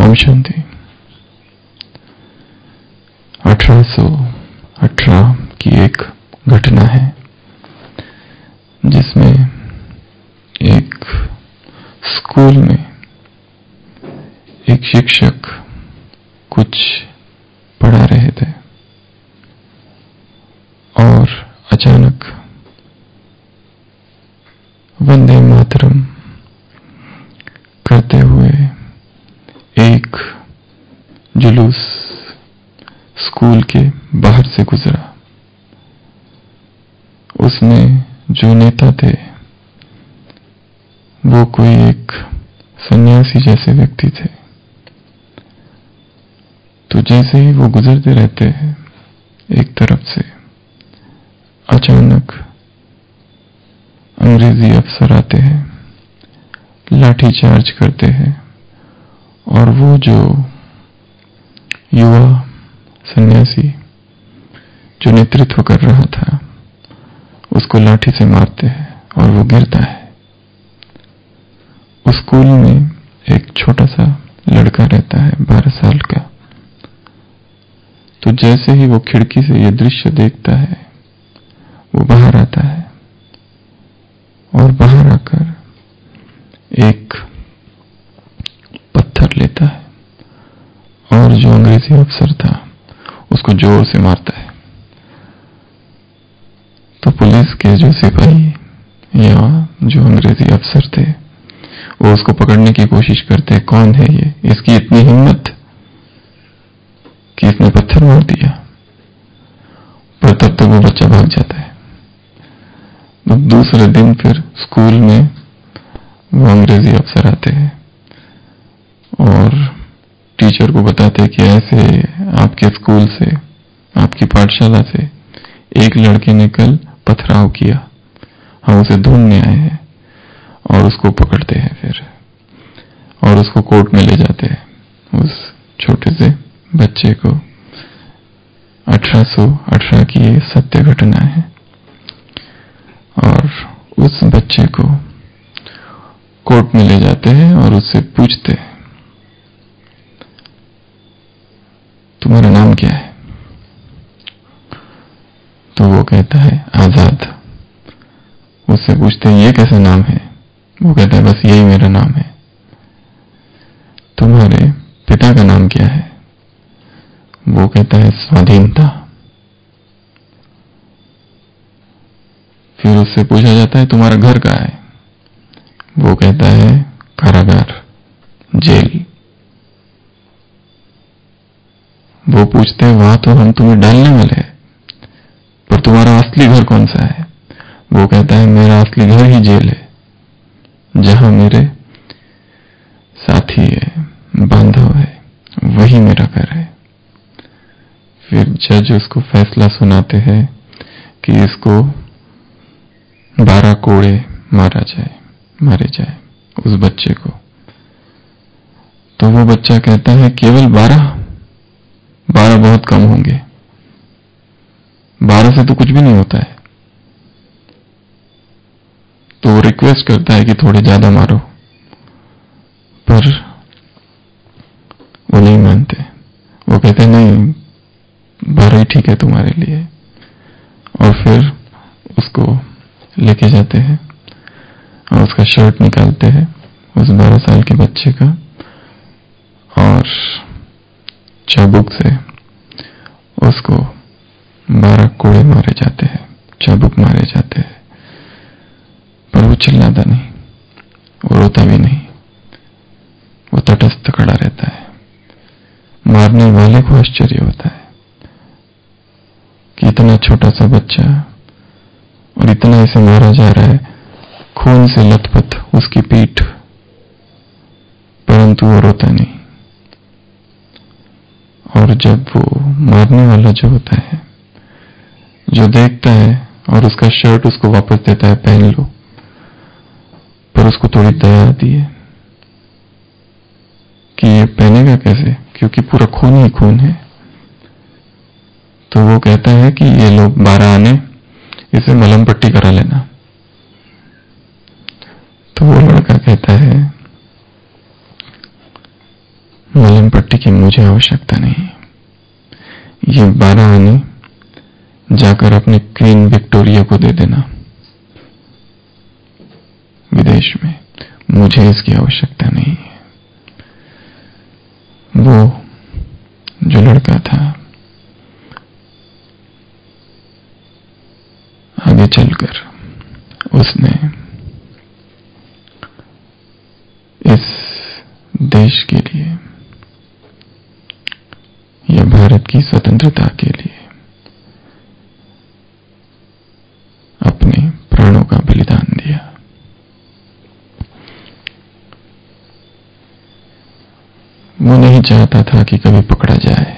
ओम शांति। 1818 की एक घटना है जिसमें एक स्कूल में एक शिक्षक कुछ पढ़ा रहे थे और अचानक वंदे मातरम करते हुए एक जुलूस स्कूल के बाहर से गुजरा। उसमें जो नेता थे वो कोई एक सन्यासी जैसे व्यक्ति थे। तो जैसे ही वो गुजरते रहते हैं एक तरफ से, अचानक अंग्रेजी अफसर आते हैं, लाठी चार्ज करते हैं और वो जो युवा सन्यासी जो नेतृत्व कर रहा था उसको लाठी से मारते हैं और वो गिरता है। उस स्कूल में एक छोटा सा लड़का रहता है 12 साल का। तो जैसे ही वो खिड़की से ये दृश्य देखता है वो बाहर आता है और बाहर आकर एक पत्थर लेता है और जो अंग्रेजी अफसर था उसको जोर से मारता है। तो पुलिस के जो सिपाही या जो अंग्रेजी अफसर थे वो उसको पकड़ने की कोशिश करते हैं, कौन है ये, इसकी इतनी हिम्मत कि इसने पत्थर मार दिया। पर तब तक वो बच्चा भाग जाता है। तो दूसरे दिन फिर स्कूल में वो अंग्रेजी अफसर आते हैं और टीचर को बताते हैं कि ऐसे आपके स्कूल से, आपकी पाठशाला से एक लड़के ने कल पथराव किया, हम उसे ढूंढने आए हैं। और उसको पकड़ते हैं फिर और उसको कोर्ट में ले जाते हैं। उस छोटे से बच्चे को 1818 की ये सत्य घटना है। और उस बच्चे को कोर्ट में ले जाते हैं और उससे पूछते हैं, तुम्हारा नाम क्या है? तो वो कहता है आजाद। उससे पूछते हैं ये कैसा नाम है? वो कहता है बस यही मेरा नाम है। तुम्हारे पिता का नाम क्या है? वो कहता है स्वाधीनता। फिर उससे पूछा जाता है तुम्हारा घर कहाँ है? वो कहता है कारागार, जेल। वो पूछते हैं वहां तो हम तुम्हें डालने वाले हैं, पर तुम्हारा असली घर कौन सा है? वो कहता है मेरा असली घर ही जेल है, जहां मेरे साथी है, बांधव है, वही मेरा घर है। फिर जज उसको फैसला सुनाते हैं कि इसको 12 कोड़े मारे जाए उस बच्चे को। तो वो बच्चा कहता है केवल 12 बहुत कम होंगे, 12 से तो कुछ भी नहीं होता है। तो वो रिक्वेस्ट करता है कि थोड़े ज्यादा मारो, पर वो नहीं मानते। वो कहते हैं नहीं, 12 ही ठीक है तुम्हारे लिए। और फिर उसको लेके जाते हैं और उसका शर्ट निकालते हैं उस 12 साल के बच्चे का और चाबुक से उसको 12 कोड़े मारे जाते हैं, चाबुक मारे जाते हैं। पर वो चिल्लाता नहीं, वो रोता भी नहीं, वो तटस्थ खड़ा रहता है। मारने वाले को आश्चर्य होता है कि इतना छोटा सा बच्चा और इतना इसे मारा जा रहा है, खून से लथपथ उसकी पीठ, परंतु वो रोता नहीं। और जब वो मारने वाला जो होता है, जो देखता है और उसका शर्ट उसको वापस देता है पहन लो, पर उसको थोड़ी दया आती है कि ये पहनेगा कैसे, क्योंकि पूरा खून ही खून है। तो वो कहता है कि ये लोग 12 आने, इसे मलहम पट्टी करा लेना। तो वो लड़का कहता है मलहम पट्टी की मुझे आवश्यकता नहीं। ये 12 आने जाकर अपने क्वीन विक्टोरिया को दे देना विदेश में, मुझे इसकी आवश्यकता नहीं है। वो जो लड़का था आगे चलकर उसने इस देश के लिए या भारत की स्वतंत्रता के लिए अपने प्राणों का बलिदान दिया। वो नहीं चाहता था कि कभी पकड़ा जाए,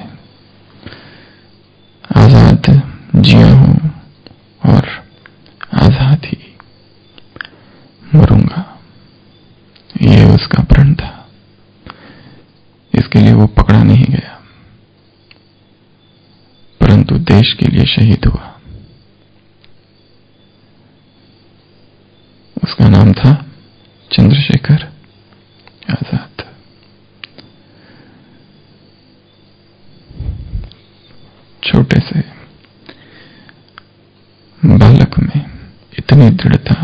आजाद जिया हूं और आजाद ही मरूंगा, ये उसका प्रण था। इसके लिए वो पकड़ा नहीं गया, परंतु देश के लिए शहीद हुआ। उसका नाम था चंद्रशेखर आजाद। छोटे से बालक में इतनी दृढ़ता,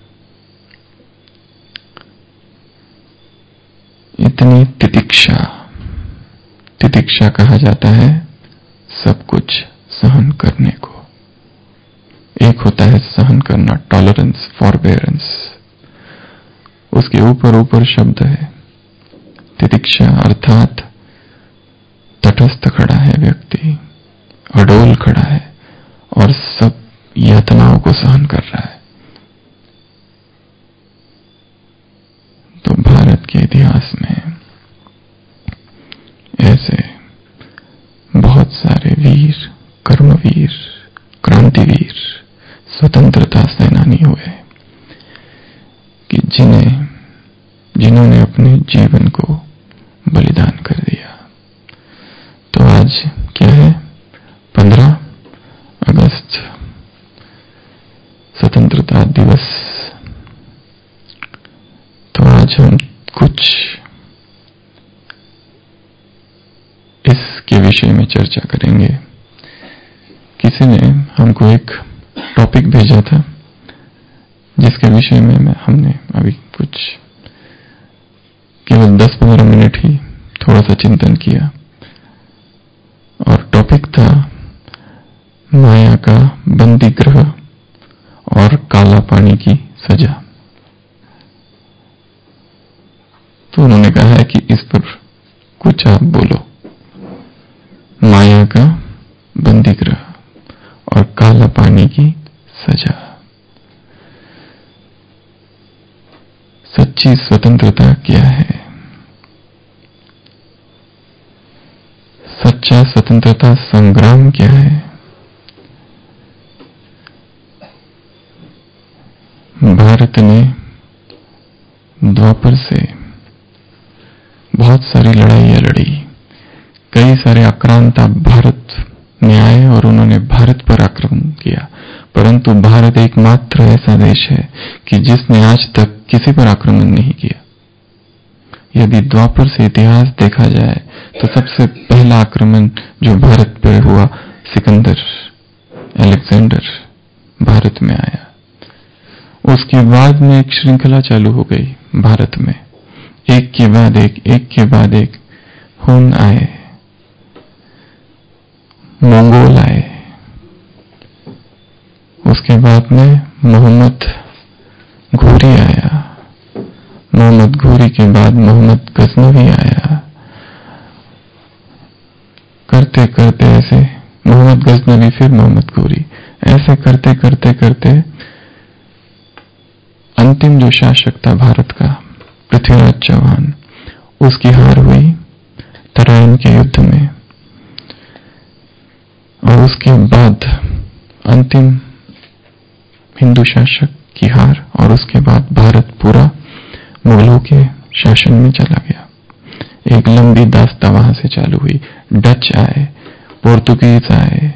इतनी तितिक्षा, तितिक्षा कहा जाता है सब कुछ सहन करने को। एक होता है सहन करना, टॉलरेंस, फॉरबेरेंस, उसके ऊपर ऊपर शब्द है तितिक्षा, अर्थात तटस्थ खड़ा है व्यक्ति, अडोल खड़ा है और सब यातनाओं को सहन कर रहा है। तो भारत के इतिहास में ऐसे बहुत सारे वीर, कर्मवीर, क्रांतिवीर, स्वतंत्रता सेनानी हुए कि जिन्होंने अपने जीवन को बलिदान कर दिया। तो आज क्या है? 15 अगस्त, स्वतंत्रता दिवस। तो आज हम कुछ इसके विषय में चर्चा करेंगे। किसी ने हमको एक टॉपिक भेजा था जिसके विषय में हमने अभी कुछ केवल 10-15 मिनट ही थोड़ा सा चिंतन किया, और टॉपिक था माया का बंदी ग्रह और काला पानी की सजा। तो उन्होंने कहा है कि इस पर कुछ आप बोलो। माया का बंदी ग्रह और काला पानी की सजा। सच्ची स्वतंत्रता क्या है? सच्चा स्वतंत्रता संग्राम क्या है? भारत ने द्वापर से बहुत सारी लड़ाइयां लड़ी। कई सारे आक्रांता भारत में आए और उन्होंने भारत पर आक्रमण किया, परंतु भारत एकमात्र ऐसा देश है कि जिसने आज तक किसी पर आक्रमण नहीं किया। यदि द्वापर से इतिहास देखा जाए तो सबसे पहला आक्रमण जो भारत पर हुआ, सिकंदर, अलेक्जेंडर भारत में आया। उसके बाद में एक श्रृंखला चालू हो गई भारत में, एक के बाद एक हुन आए, मंगोल आए, उसके बाद में मोहम्मद घोरी आया, मोहम्मद घोरी के बाद मोहम्मद गजनवी आया। करते करते ऐसे मोहम्मद गजनवी, फिर मोहम्मद घोरी, ऐसे करते करते करते अंतिम जो शासक था भारत का, पृथ्वीराज चौहान, उसकी हार हुई तराइन के युद्ध में। और उसके बाद अंतिम हिंदू शासक की हार, और उसके बाद भारत पूरा मुगलों के शासन में चला गया। एक लंबी दास्तां वहां से चालू हुई। डच आए, पोर्तुगीज आए,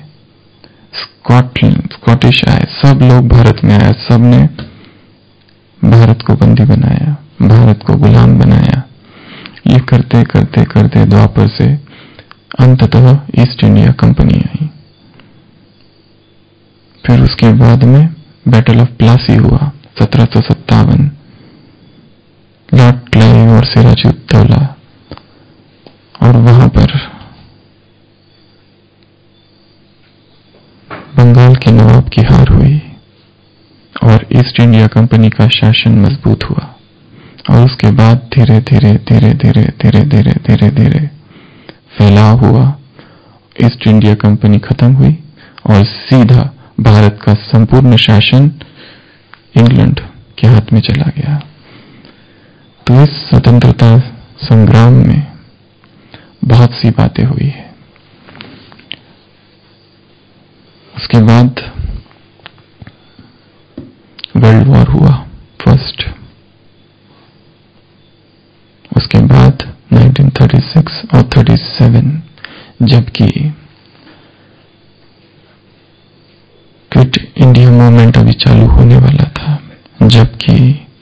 स्कॉटिश आए, सब लोग भारत में आए। सबने भारत को बंदी बनाया, भारत को गुलाम बनाया। ये करते करते करते द्वापर से अंततः ईस्ट इंडिया कंपनी आई। फिर उसके बाद में बैटल ऑफ प्लासी हुआ 1757। लॉर्ड क्लाइव और सिराजुद्दौला, और वहां पर बंगाल के नवाब की हार हुई और ईस्ट इंडिया कंपनी का शासन मजबूत हुआ। और उसके बाद धीरे धीरे धीरे धीरे धीरे धीरे धीरे धीरे फैलाव हुआ। ईस्ट इंडिया कंपनी खत्म हुई और सीधा भारत का संपूर्ण शासन इंग्लैंड के हाथ में चला गया। तो इस स्वतंत्रता संग्राम में बहुत सी बातें हुई है। उसके बाद वर्ल्ड वॉर हुआ फर्स्ट। उसके बाद 1936 और 37, जबकि क्विट इंडिया मूवमेंट अभी चालू होने वाला था, जबकि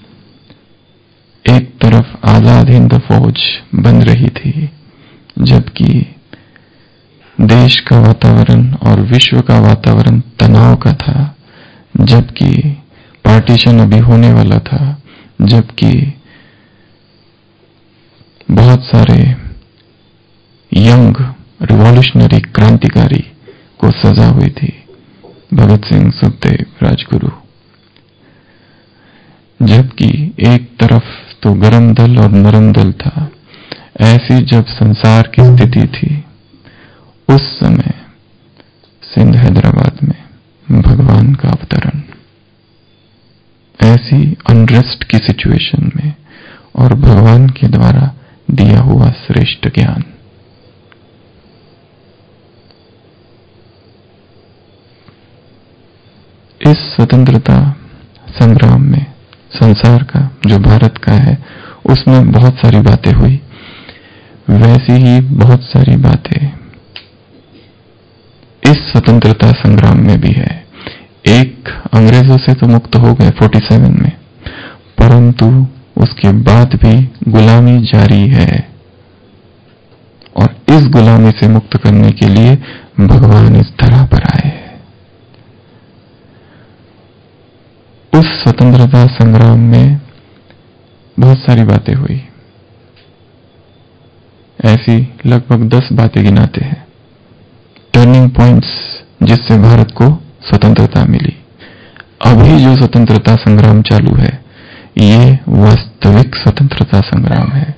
एक तरफ आजाद हिंद फौज बन रही थी, जबकि देश का वातावरण और विश्व का वातावरण तनाव का था, जबकि पार्टीशन अभी होने वाला था, जबकि बहुत सारे यंग रिवॉल्यूशनरी क्रांतिकारी को सजा हुई थी, भगत सिंह, सुखदेव, राजगुरु, जबकि एक तरफ तो गरम दल और नरम दल था। ऐसी जब संसार की स्थिति थी, उस समय सिंध हैदराबाद में भगवान का अवतरण, ऐसी अनरेस्ट की सिचुएशन में, और भगवान के द्वारा दिया हुआ श्रेष्ठ ज्ञान। इस स्वतंत्रता संग्राम में संसार का, जो भारत का है, उसमें बहुत सारी बातें हुई। वैसी ही बहुत सारी बातें इस स्वतंत्रता संग्राम में भी है। एक, अंग्रेजों से तो मुक्त हो गए 47 में, परंतु उसके बाद भी गुलामी जारी है, और इस गुलामी से मुक्त करने के लिए भगवान इस धरा पर आए। उस स्वतंत्रता संग्राम में बहुत सारी बातें हुई। ऐसी लगभग 10 बातें गिनाते हैं, टर्निंग पॉइंट्स जिससे भारत को स्वतंत्रता मिली। अभी जो स्वतंत्रता संग्राम चालू है, ये वास्तविक स्वतंत्रता संग्राम है।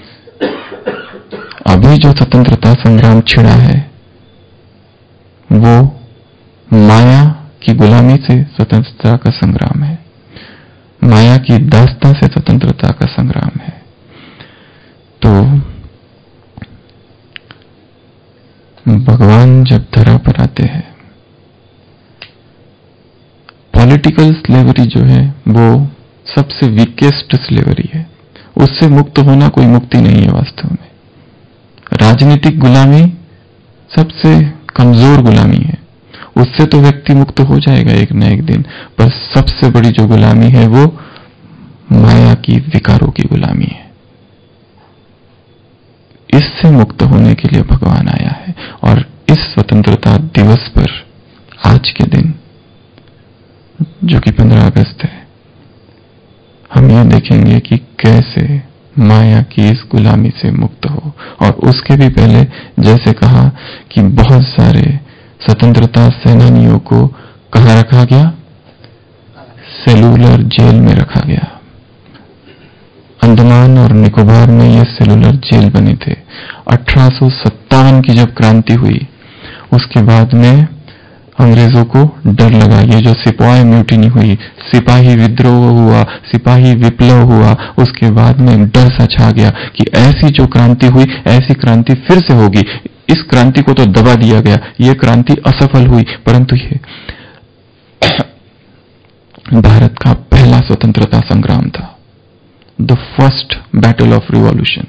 अभी जो स्वतंत्रता संग्राम छिड़ा है, वो माया की गुलामी से स्वतंत्रता का संग्राम है, माया की दास्तां से स्वतंत्रता का संग्राम है। तो भगवान जब धरा पर आते हैं, पॉलिटिकल स्लेवरी जो है वो सबसे वीकेस्ट स्लेवरी है, उससे मुक्त होना कोई मुक्ति नहीं है वास्तव में। राजनीतिक गुलामी सबसे कमजोर गुलामी है, उससे तो व्यक्ति मुक्त हो जाएगा एक न एक दिन, पर सबसे बड़ी जो गुलामी है वो माया की विकारों की गुलामी है। इससे मुक्त होने के लिए भगवान आया है। और इस स्वतंत्रता दिवस पर, आज के दिन जो कि 15 अगस्त है, हम ये देखेंगे कि कैसे माया की इस गुलामी से मुक्त हो। और उसके भी पहले, जैसे कहा कि बहुत सारे स्वतंत्रता सेनानियों को कहां रखा गया? सेलुलर जेल में रखा गया। अंडमान और निकोबार में ये सेलुलर जेल बने थे। 1857 की जब क्रांति हुई, उसके बाद में अंग्रेजों को डर लगा। ये जो सिपाही म्यूटिनी हुई, सिपाही विद्रोह हुआ, सिपाही विप्लव हुआ, उसके बाद में डर सा छा गया कि ऐसी जो क्रांति हुई, ऐसी क्रांति फिर से होगी। इस क्रांति को तो दबा दिया गया, ये क्रांति असफल हुई, परंतु ये भारत का पहला स्वतंत्रता संग्राम था, the first battle of revolution.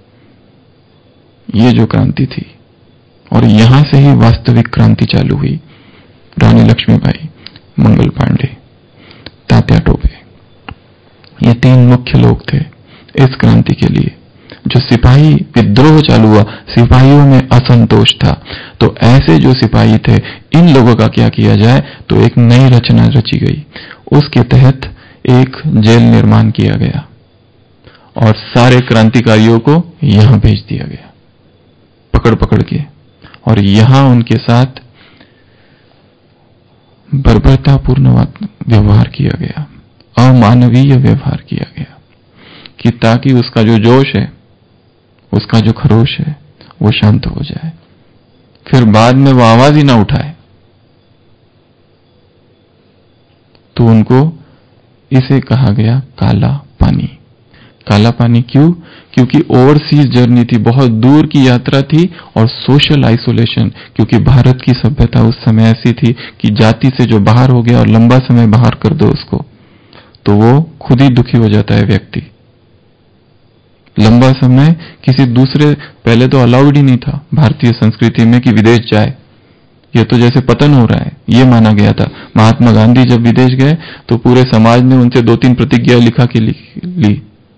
ये जो क्रांति थी, और यहां से ही वास्तविक क्रांति चालू हुई। रानी लक्ष्मीबाई, मंगल पांडे, तात्या टोपे, ये 3 मुख्य लोग थे इस क्रांति के लिए। जो सिपाही विद्रोह चालू हुआ, सिपाहियों में असंतोष था, तो ऐसे जो सिपाही थे, इन लोगों का क्या किया जाए, तो एक नई रचना रची गई। उसके तहत एक जेल निर्माण किया गया और सारे क्रांतिकारियों को यहां भेज दिया गया पकड़ पकड़ के, और यहां उनके साथ बर्बरतापूर्ण व्यवहार किया गया, अमानवीय व्यवहार किया गया, कि ताकि उसका जो जोश है, उसका जो खरोश है, वो शांत हो जाए, फिर बाद में वो आवाज ही ना उठाए। तो उनको इसे कहा गया काला पानी। काला पानी क्यों? क्योंकि ओवरसीज जर्नी थी, बहुत दूर की यात्रा थी, और सोशल आइसोलेशन, क्योंकि भारत की सभ्यता उस समय ऐसी थी कि जाति से जो बाहर हो गया और लंबा समय बाहर कर दो उसको, तो वो खुद ही दुखी हो जाता है व्यक्ति। लंबा समय किसी दूसरे, पहले तो अलाउड ही नहीं था भारतीय संस्कृति में कि विदेश जाए, ये तो जैसे पतन हो रहा है ये माना गया था। महात्मा गांधी जब विदेश गए तो पूरे समाज ने उनसे 2-3 प्रतिज्ञा लिखा के ली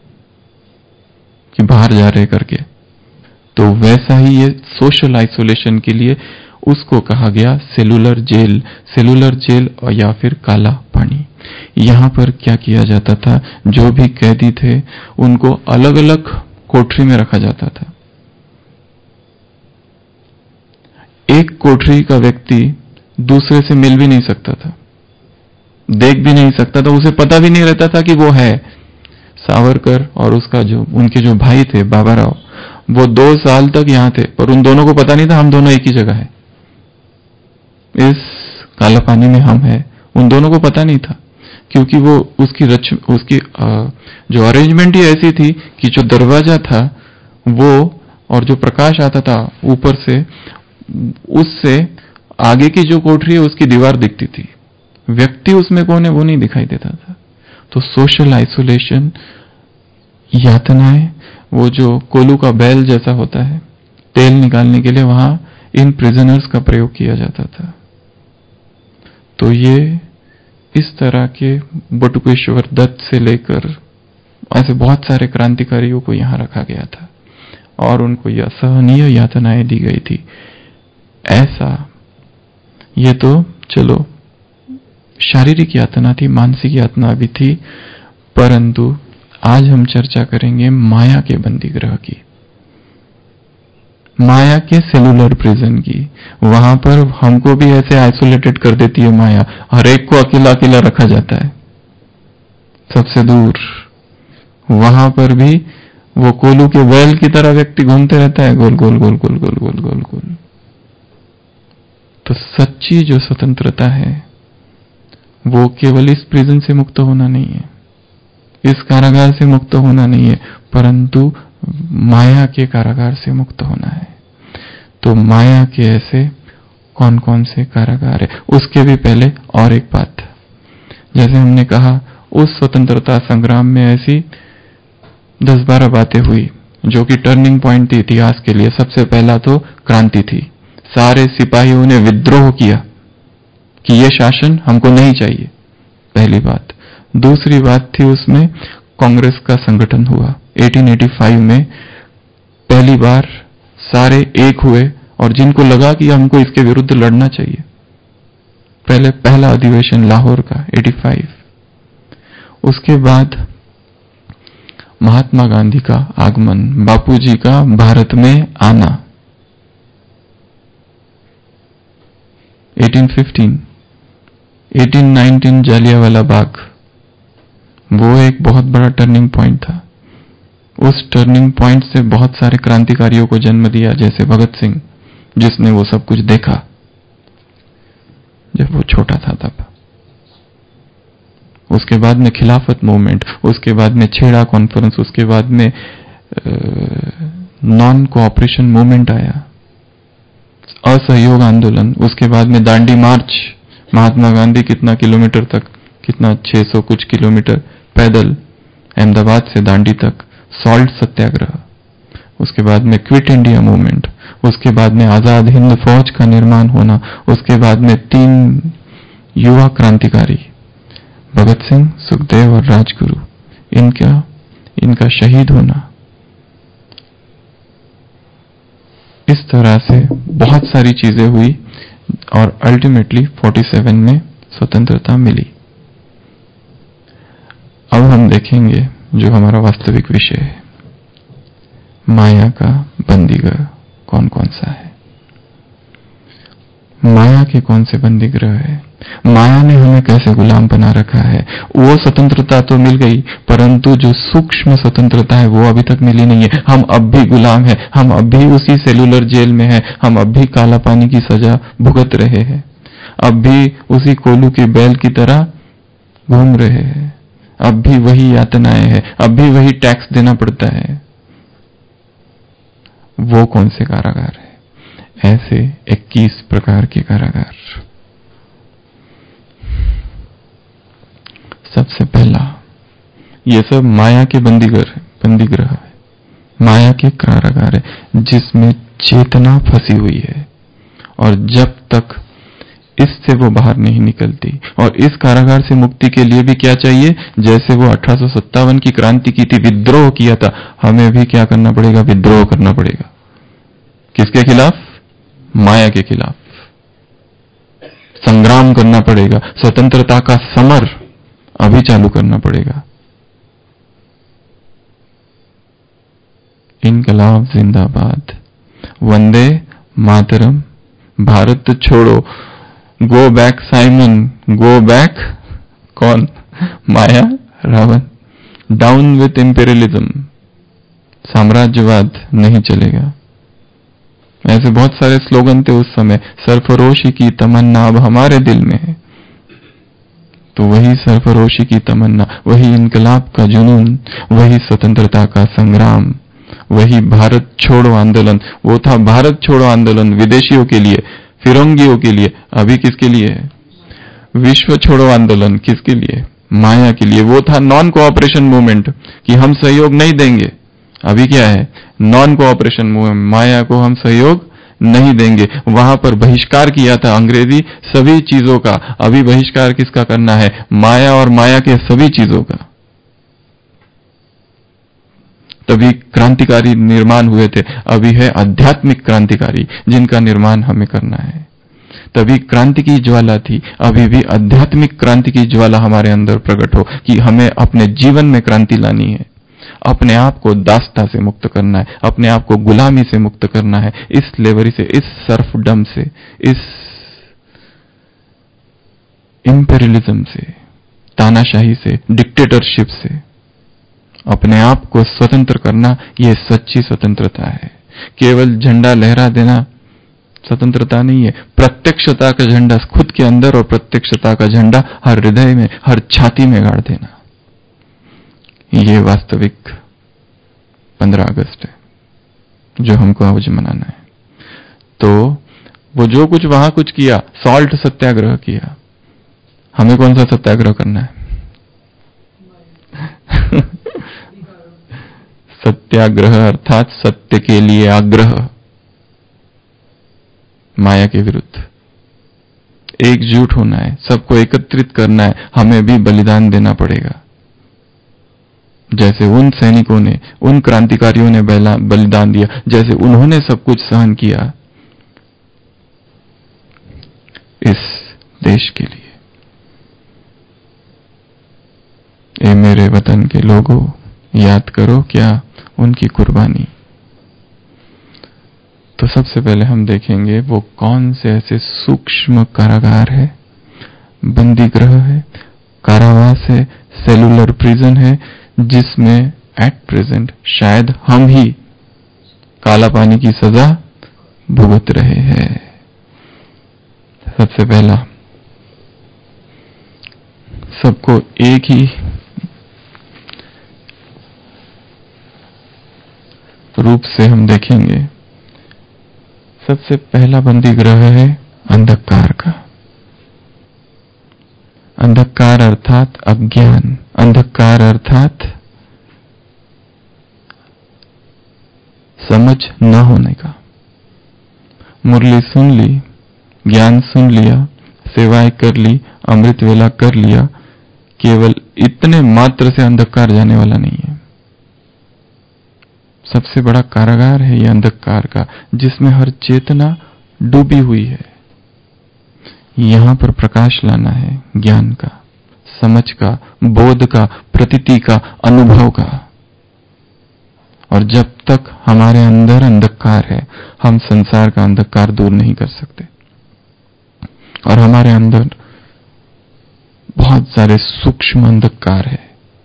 कि बाहर जा रहे करके। तो वैसा ही ये सोशल आइसोलेशन के लिए उसको कहा गया सेलुलर जेल, सेलुलर जेल और या फिर काला पानी। यहां पर क्या किया जाता था, जो भी कैदी थे उनको अलग अलग कोठरी में रखा जाता था। एक कोठरी का व्यक्ति दूसरे से मिल भी नहीं सकता था, देख भी नहीं सकता था, उसे पता भी नहीं रहता था कि वो है। सावरकर और उसका जो उनके जो भाई थे बाबा राव, वो 2 साल तक यहां थे, पर उन दोनों को पता नहीं था हम दोनों एक ही जगह है, इस काला पानी में हम है, उन दोनों को पता नहीं था। क्योंकि वो उसकी जो अरेंजमेंट ही ऐसी थी कि जो दरवाजा था वो, और जो प्रकाश आता था ऊपर से, उससे आगे की जो कोठरी है उसकी दीवार दिखती थी, व्यक्ति उसमें कौन है वो नहीं दिखाई देता था। तो सोशल आइसोलेशन, यातनाएं, वो जो कोलू का बैल जैसा होता है तेल निकालने के लिए, वहां इन प्रिजनर्स का प्रयोग किया जाता था। तो ये इस तरह के बटुकेश्वर दत्त से लेकर ऐसे बहुत सारे क्रांतिकारियों को यहां रखा गया था और उनको यह असहनीय यातनाएं दी गई थी। ऐसा, ये तो चलो शारीरिक यातना थी, मानसिक यातना भी थी, परंतु आज हम चर्चा करेंगे माया के बंदीगृह की, माया के सेलुलर प्रिजन की। वहां पर हमको भी ऐसे आइसोलेटेड कर देती है माया, हर एक को अकेला अकेला रखा जाता है सबसे दूर। वहां पर भी वो कोलू के बैल की तरह व्यक्ति घूमते रहता है, गोल गोल गोल गोल गोल गोल गोल गोल। तो सच्ची जो स्वतंत्रता है वो केवल इस प्रिजन से मुक्त होना नहीं है, इस कारागार से मुक्त होना नहीं है, परंतु माया के कारागार से मुक्त होना है। तो माया के ऐसे कौन कौन से कारागार है, उसके भी पहले और एक बात, जैसे हमने कहा उस स्वतंत्रता संग्राम में ऐसी 10-12 बातें हुई जो कि टर्निंग पॉइंट थी इतिहास के लिए। सबसे पहला तो क्रांति थी, सारे सिपाहियों ने विद्रोह किया कि ये शासन हमको नहीं चाहिए, पहली बात। दूसरी बात थी उसमें कांग्रेस का संगठन हुआ 1885 में, पहली बार सारे एक हुए और जिनको लगा कि हमको इसके विरुद्ध लड़ना चाहिए, पहला अधिवेशन लाहौर का 85। उसके बाद महात्मा गांधी का आगमन, बापूजी का भारत में आना 1815। 1819 जालियांवाला बाग, वो एक बहुत बड़ा टर्निंग पॉइंट था। उस टर्निंग पॉइंट से बहुत सारे क्रांतिकारियों को जन्म दिया, जैसे भगत सिंह, जिसने वो सब कुछ देखा जब वो छोटा था तब। उसके बाद में खिलाफत मूवमेंट, उसके बाद में छेड़ा कॉन्फ्रेंस, उसके बाद में नॉन कोऑपरेशन मूवमेंट आया, असहयोग आंदोलन, उसके बाद में दांडी मार्च, महात्मा गांधी कितना किलोमीटर तक, कितना 600 कुछ किलोमीटर पैदल अहमदाबाद से दांडी तक, सॉल्ट सत्याग्रह, उसके बाद में क्विट इंडिया मूवमेंट, उसके बाद में आजाद हिंद फौज का निर्माण होना, उसके बाद में 3 युवा क्रांतिकारी भगत सिंह, सुखदेव और राजगुरु, इनका शहीद होना, इस तरह से बहुत सारी चीजें हुई और अल्टीमेटली 47 में स्वतंत्रता मिली। अब हम देखेंगे जो हमारा वास्तविक विषय है, माया का बंदीगृह कौन कौन सा है। माया के कौन से बंदीगृह है, माया ने हमें कैसे गुलाम बना रखा है। वो स्वतंत्रता तो मिल गई, परंतु जो सूक्ष्म स्वतंत्रता है वो अभी तक मिली नहीं है। हम अब भी गुलाम हैं, हम अब भी उसी सेलुलर जेल में हैं, हम अब भी काला पानी की सजा भुगत रहे हैं, अब भी उसी कोलू की बैल की तरह घूम रहे हैं, अब भी वही यातनाएं हैं, अब भी वही टैक्स देना पड़ता है। वो कौन से कारागार है? ऐसे 21 प्रकार के कारागार। सबसे पहला, ये सब माया के बंदीगृह है, माया के कारागार है जिसमें चेतना फंसी हुई है और जब तक इससे वो बाहर नहीं निकलती। और इस कारागार से मुक्ति के लिए भी क्या चाहिए? जैसे वो 1857 की क्रांति की थी, विद्रोह किया था, हमें भी क्या करना पड़ेगा? विद्रोह करना पड़ेगा। किसके खिलाफ? माया के खिलाफ संग्राम करना पड़ेगा। स्वतंत्रता का समर अभी चालू करना पड़ेगा। इनकलाब जिंदाबाद, वंदे मातरम, भारत छोड़ो, go back Simon, go back. कौन? Maya, Ravan. Down with imperialism, साम्राज्यवाद नहीं चलेगा। ऐसे बहुत सारे स्लोगन थे उस समय। सरफरोशी की तमन्ना अब हमारे दिल में है। तो वही सरफरोशी की तमन्ना, वही इनकलाब का जुनून, वही स्वतंत्रता का संग्राम, वही भारत छोड़ो आंदोलन। वो था भारत छोड़ो आंदोलन विदेशियों के लिए, फिरंगियों के लिए। अभी किसके लिए है? विश्व छोड़ो आंदोलन किसके लिए? माया के लिए। वो था नॉन कोऑपरेशन मूवमेंट कि हम सहयोग नहीं देंगे। अभी क्या है? नॉन कोऑपरेशन मूवमेंट, माया को हम सहयोग नहीं देंगे। वहां पर बहिष्कार किया था अंग्रेजी सभी चीजों का। अभी बहिष्कार किसका करना है? माया और माया के सभी चीजों का। तभी क्रांतिकारी निर्माण हुए थे। अभी है आध्यात्मिक क्रांतिकारी जिनका निर्माण हमें करना है। तभी क्रांति की ज्वाला थी, अभी भी आध्यात्मिक क्रांति की ज्वाला हमारे अंदर प्रकट हो कि हमें अपने जीवन में क्रांति लानी है, अपने आप को दासता से मुक्त करना है, अपने आप को गुलामी से मुक्त करना है, इस स्लेवरी से, इस सर्फडम से, इस इंपेरियलिज्म से, तानाशाही से, डिक्टेटरशिप से अपने आप को स्वतंत्र करना। यह सच्ची स्वतंत्रता है। केवल झंडा लहरा देना स्वतंत्रता नहीं है। प्रत्यक्षता का झंडा खुद के अंदर और प्रत्यक्षता का झंडा हर हृदय में, हर छाती में गाड़ देना, ये वास्तविक 15 अगस्त है जो हमको आज मनाना है। तो वो जो कुछ वहां कुछ किया, सॉल्ट सत्याग्रह किया, हमें कौन सा सत्याग्रह करना है? सत्याग्रह अर्थात सत्य के लिए आग्रह, माया के विरुद्ध एकजुट होना है, सबको एकत्रित करना है। हमें भी बलिदान देना पड़ेगा, जैसे उन सैनिकों ने, उन क्रांतिकारियों ने बलिदान दिया, जैसे उन्होंने सब कुछ सहन किया इस देश के लिए। ए मेरे वतन के लोगों, याद करो क्या उनकी कुर्बानी। तो सबसे पहले हम देखेंगे वो कौन से ऐसे सूक्ष्म कारागार है, बंदीगृह है, कारावास है, सेलुलर प्रिजन है, जिसमें एट प्रेजेंट शायद हम ही काला पानी की सजा भुगत रहे हैं। सबसे पहला, सबको एक ही रूप से हम देखेंगे। सबसे पहला बंदीगृह है अंधकार का। अंधकार अर्थात अज्ञान, अंधकार अर्थात समझ न होने का। मुरली सुन ली, ज्ञान सुन लिया, सेवाएं कर ली, अमृत वेला कर लिया, केवल इतने मात्र से अंधकार जाने वाला नहीं है। सबसे बड़ा कारागार है ये अंधकार का, जिसमें हर चेतना डूबी हुई है। यहां पर प्रकाश लाना है, ज्ञान का, समझ का, बोध का, प्रतीति का, अनुभव का। और जब तक हमारे अंदर अंधकार है, हम संसार का अंधकार दूर नहीं कर सकते। और हमारे अंदर बहुत सारे सूक्ष्म अंधकार है,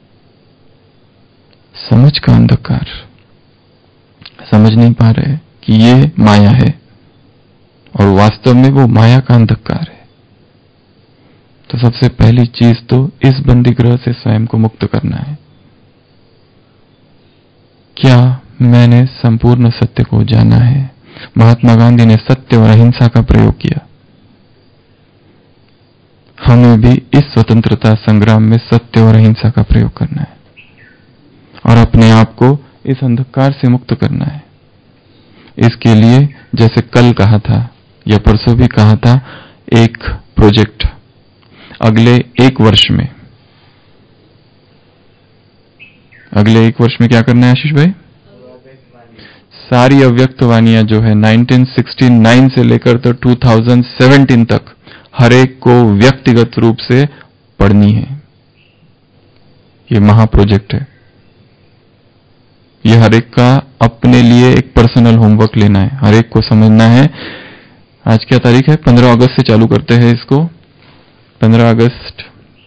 समझ का अंधकार। समझ नहीं पा रहे कि ये माया है, और वास्तव में वो माया का अंधकार है। तो सबसे पहली चीज तो इस बंदी ग्रह से स्वयं को मुक्त करना है। क्या मैंने संपूर्ण सत्य को जाना है? महात्मा गांधी ने सत्य और अहिंसा का प्रयोग किया। हमें भी इस स्वतंत्रता संग्राम में सत्य और अहिंसा का प्रयोग करना है, और अपने आप को इस अंधकार से मुक्त करना है। इसके लिए जैसे कल कहा था या परसों भी कहा था, एक प्रोजेक्ट अगले एक वर्ष में क्या करना है आशीष भाई? सारी अव्यक्त वाणियां जो है 1969 से लेकर तो 2017 तक हर एक को व्यक्तिगत रूप से पढ़नी है। ये महा प्रोजेक्ट है। ये हर एक का अपने लिए एक पर्सनल होमवर्क लेना है, हर एक को समझना है। आज क्या तारीख है? 15 अगस्त से चालू करते हैं इसको। 15 अगस्त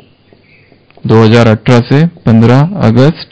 2018 से 15 अगस्त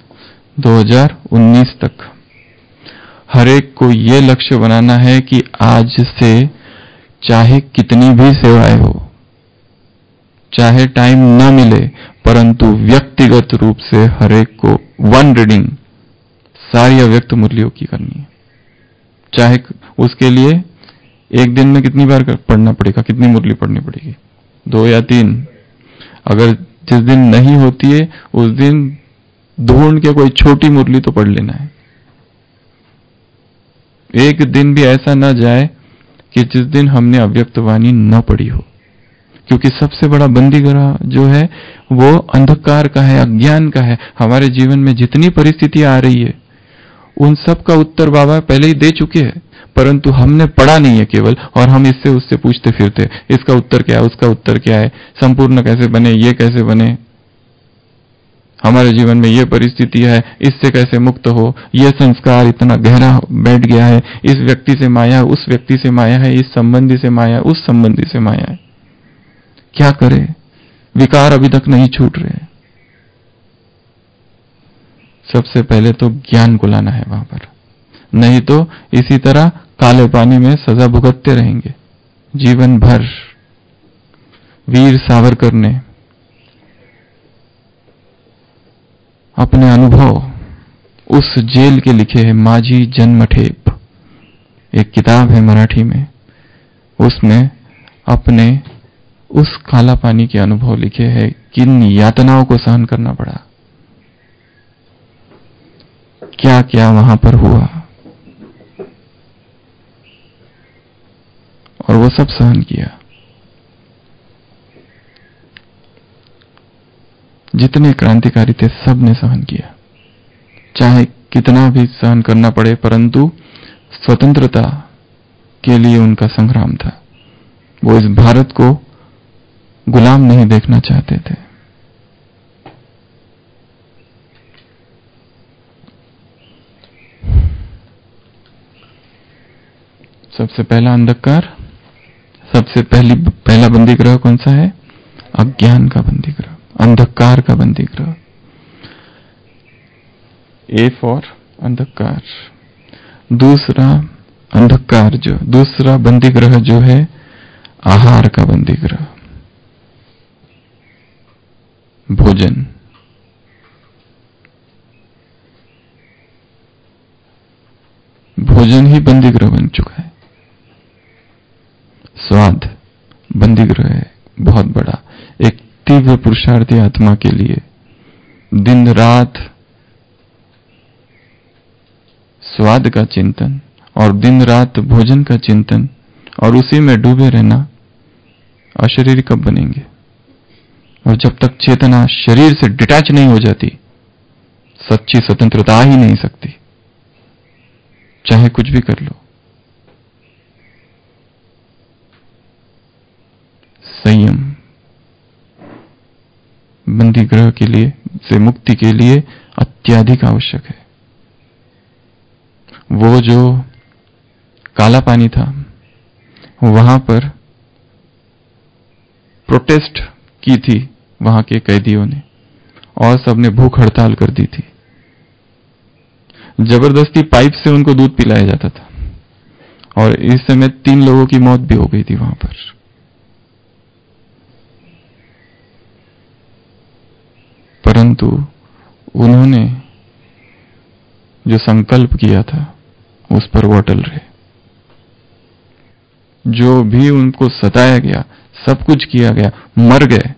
2019 तक हर एक को ये लक्ष्य बनाना है कि आज से चाहे कितनी भी सेवाएं हो, चाहे टाइम ना मिले, परंतु व्यक्तिगत रूप से हर एक को वन रीडिंग सारी अव्यक्त मुरलियों की करनी है। चाहे उसके लिए एक दिन में कितनी बार पढ़ना पड़ेगा, कितनी मुरली पढ़नी पड़ेगी? 2 या 3। अगर जिस दिन नहीं होती है उस दिन ढूंढ के कोई छोटी मुरली तो पढ़ लेना है। एक दिन भी ऐसा ना जाए कि जिस दिन हमने अव्यक्त वाणी न पढ़ी हो, क्योंकि सबसे बड़ा बंदीगृह जो है वो अंधकार का है, अज्ञान का है। हमारे जीवन में जितनी परिस्थितियां आ रही है उन सब का उत्तर बाबा पहले ही दे चुके हैं, परंतु हमने पढ़ा नहीं है केवल, और हम इससे उससे पूछते फिरते, इसका उत्तर क्या है, उसका उत्तर क्या है, संपूर्ण कैसे बने, ये कैसे बने, हमारे जीवन में ये परिस्थिति है, इससे कैसे मुक्त हो, ये संस्कार इतना गहरा बैठ गया है, इस व्यक्ति से माया, उस व्यक्ति से माया है, इस संबंधी से माया, उस संबंधी से माया है। क्या करे? विकार अभी तक नहीं छूट रहे। सबसे पहले तो ज्ञान को लाना है वहां पर, नहीं तो इसी तरह काले पानी में सजा भुगतते रहेंगे जीवन भर। वीर सावरकर ने अपने अनुभव उस जेल के लिखे हैं। माझी जन्मठेप एक किताब है मराठी में, उसमें अपने उस काला पानी के अनुभव लिखे हैं, किन यातनाओं को सहन करना पड़ा, क्या क्या वहां पर हुआ, और वो सब सहन किया। जितने क्रांतिकारी थे सब ने सहन किया, चाहे कितना भी सहन करना पड़े, परंतु स्वतंत्रता के लिए उनका संग्राम था। वो इस भारत को गुलाम नहीं देखना चाहते थे। सबसे पहला अंधकार, सबसे पहला बंदीगृह कौन सा है? अज्ञान का बंदीगृह, अंधकार का बंदीगृह। ए फॉर अंधकार। दूसरा अंधकार जो दूसरा बंदीगृह जो है आहार का बंदीगृह, भोजन। भोजन ही बंदीगृह बन चुका है। स्वाद बंदीगृह है बहुत बड़ा, एक तीव्र पुरुषार्थी आत्मा के लिए दिन रात स्वाद का चिंतन और दिन रात भोजन का चिंतन और उसी में डूबे रहना। अशरीरी कब बनेंगे? और जब तक चेतना शरीर से डिटैच नहीं हो जाती, सच्ची स्वतंत्रता आ ही नहीं सकती। चाहे कुछ भी कर लो। संयम बंदी ग्रह के लिए से मुक्ति के लिए अत्यधिक आवश्यक है। वो जो काला पानी था, वहां पर प्रोटेस्ट की थी वहां के कैदियों ने, और सबने भूख हड़ताल कर दी थी। जबरदस्ती पाइप से उनको दूध पिलाया जाता था, और इस समय 3 लोगों की मौत भी हो गई थी वहां पर। परंतु उन्होंने जो संकल्प किया था उस पर वो अटल रहे। जो भी उनको सताया गया, सब कुछ किया गया, मर गए,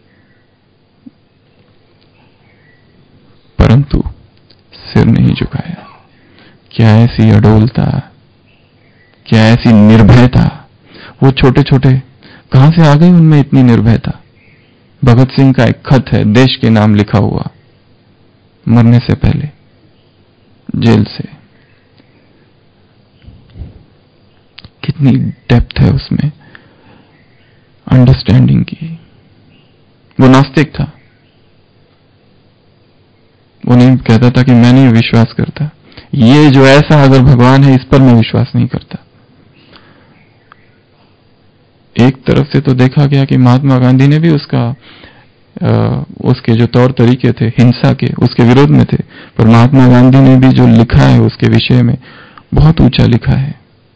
परंतु सिर नहीं झुकाया। क्या ऐसी अडोलता, क्या ऐसी निर्भयता। वो छोटे छोटे कहां से आ गई उनमें इतनी निर्भयता। भगत सिंह का एक खत है, देश के नाम लिखा हुआ, मरने से पहले जेल से। कितनी डेप्थ है उसमें अंडरस्टैंडिंग की। वो नास्तिक था, वो नहीं कहता था कि मैं नहीं विश्वास करता, ये जो ऐसा अगर भगवान है इस पर मैं विश्वास नहीं करता। एक तरफ से तो देखा गया कि महात्मा गांधी ने भी उसके जो तौर तरीके थे हिंसा के, उसके विरोध में थे, पर महात्मा गांधी ने भी जो लिखा है उसके विषय में बहुत ऊंचा लिखा है।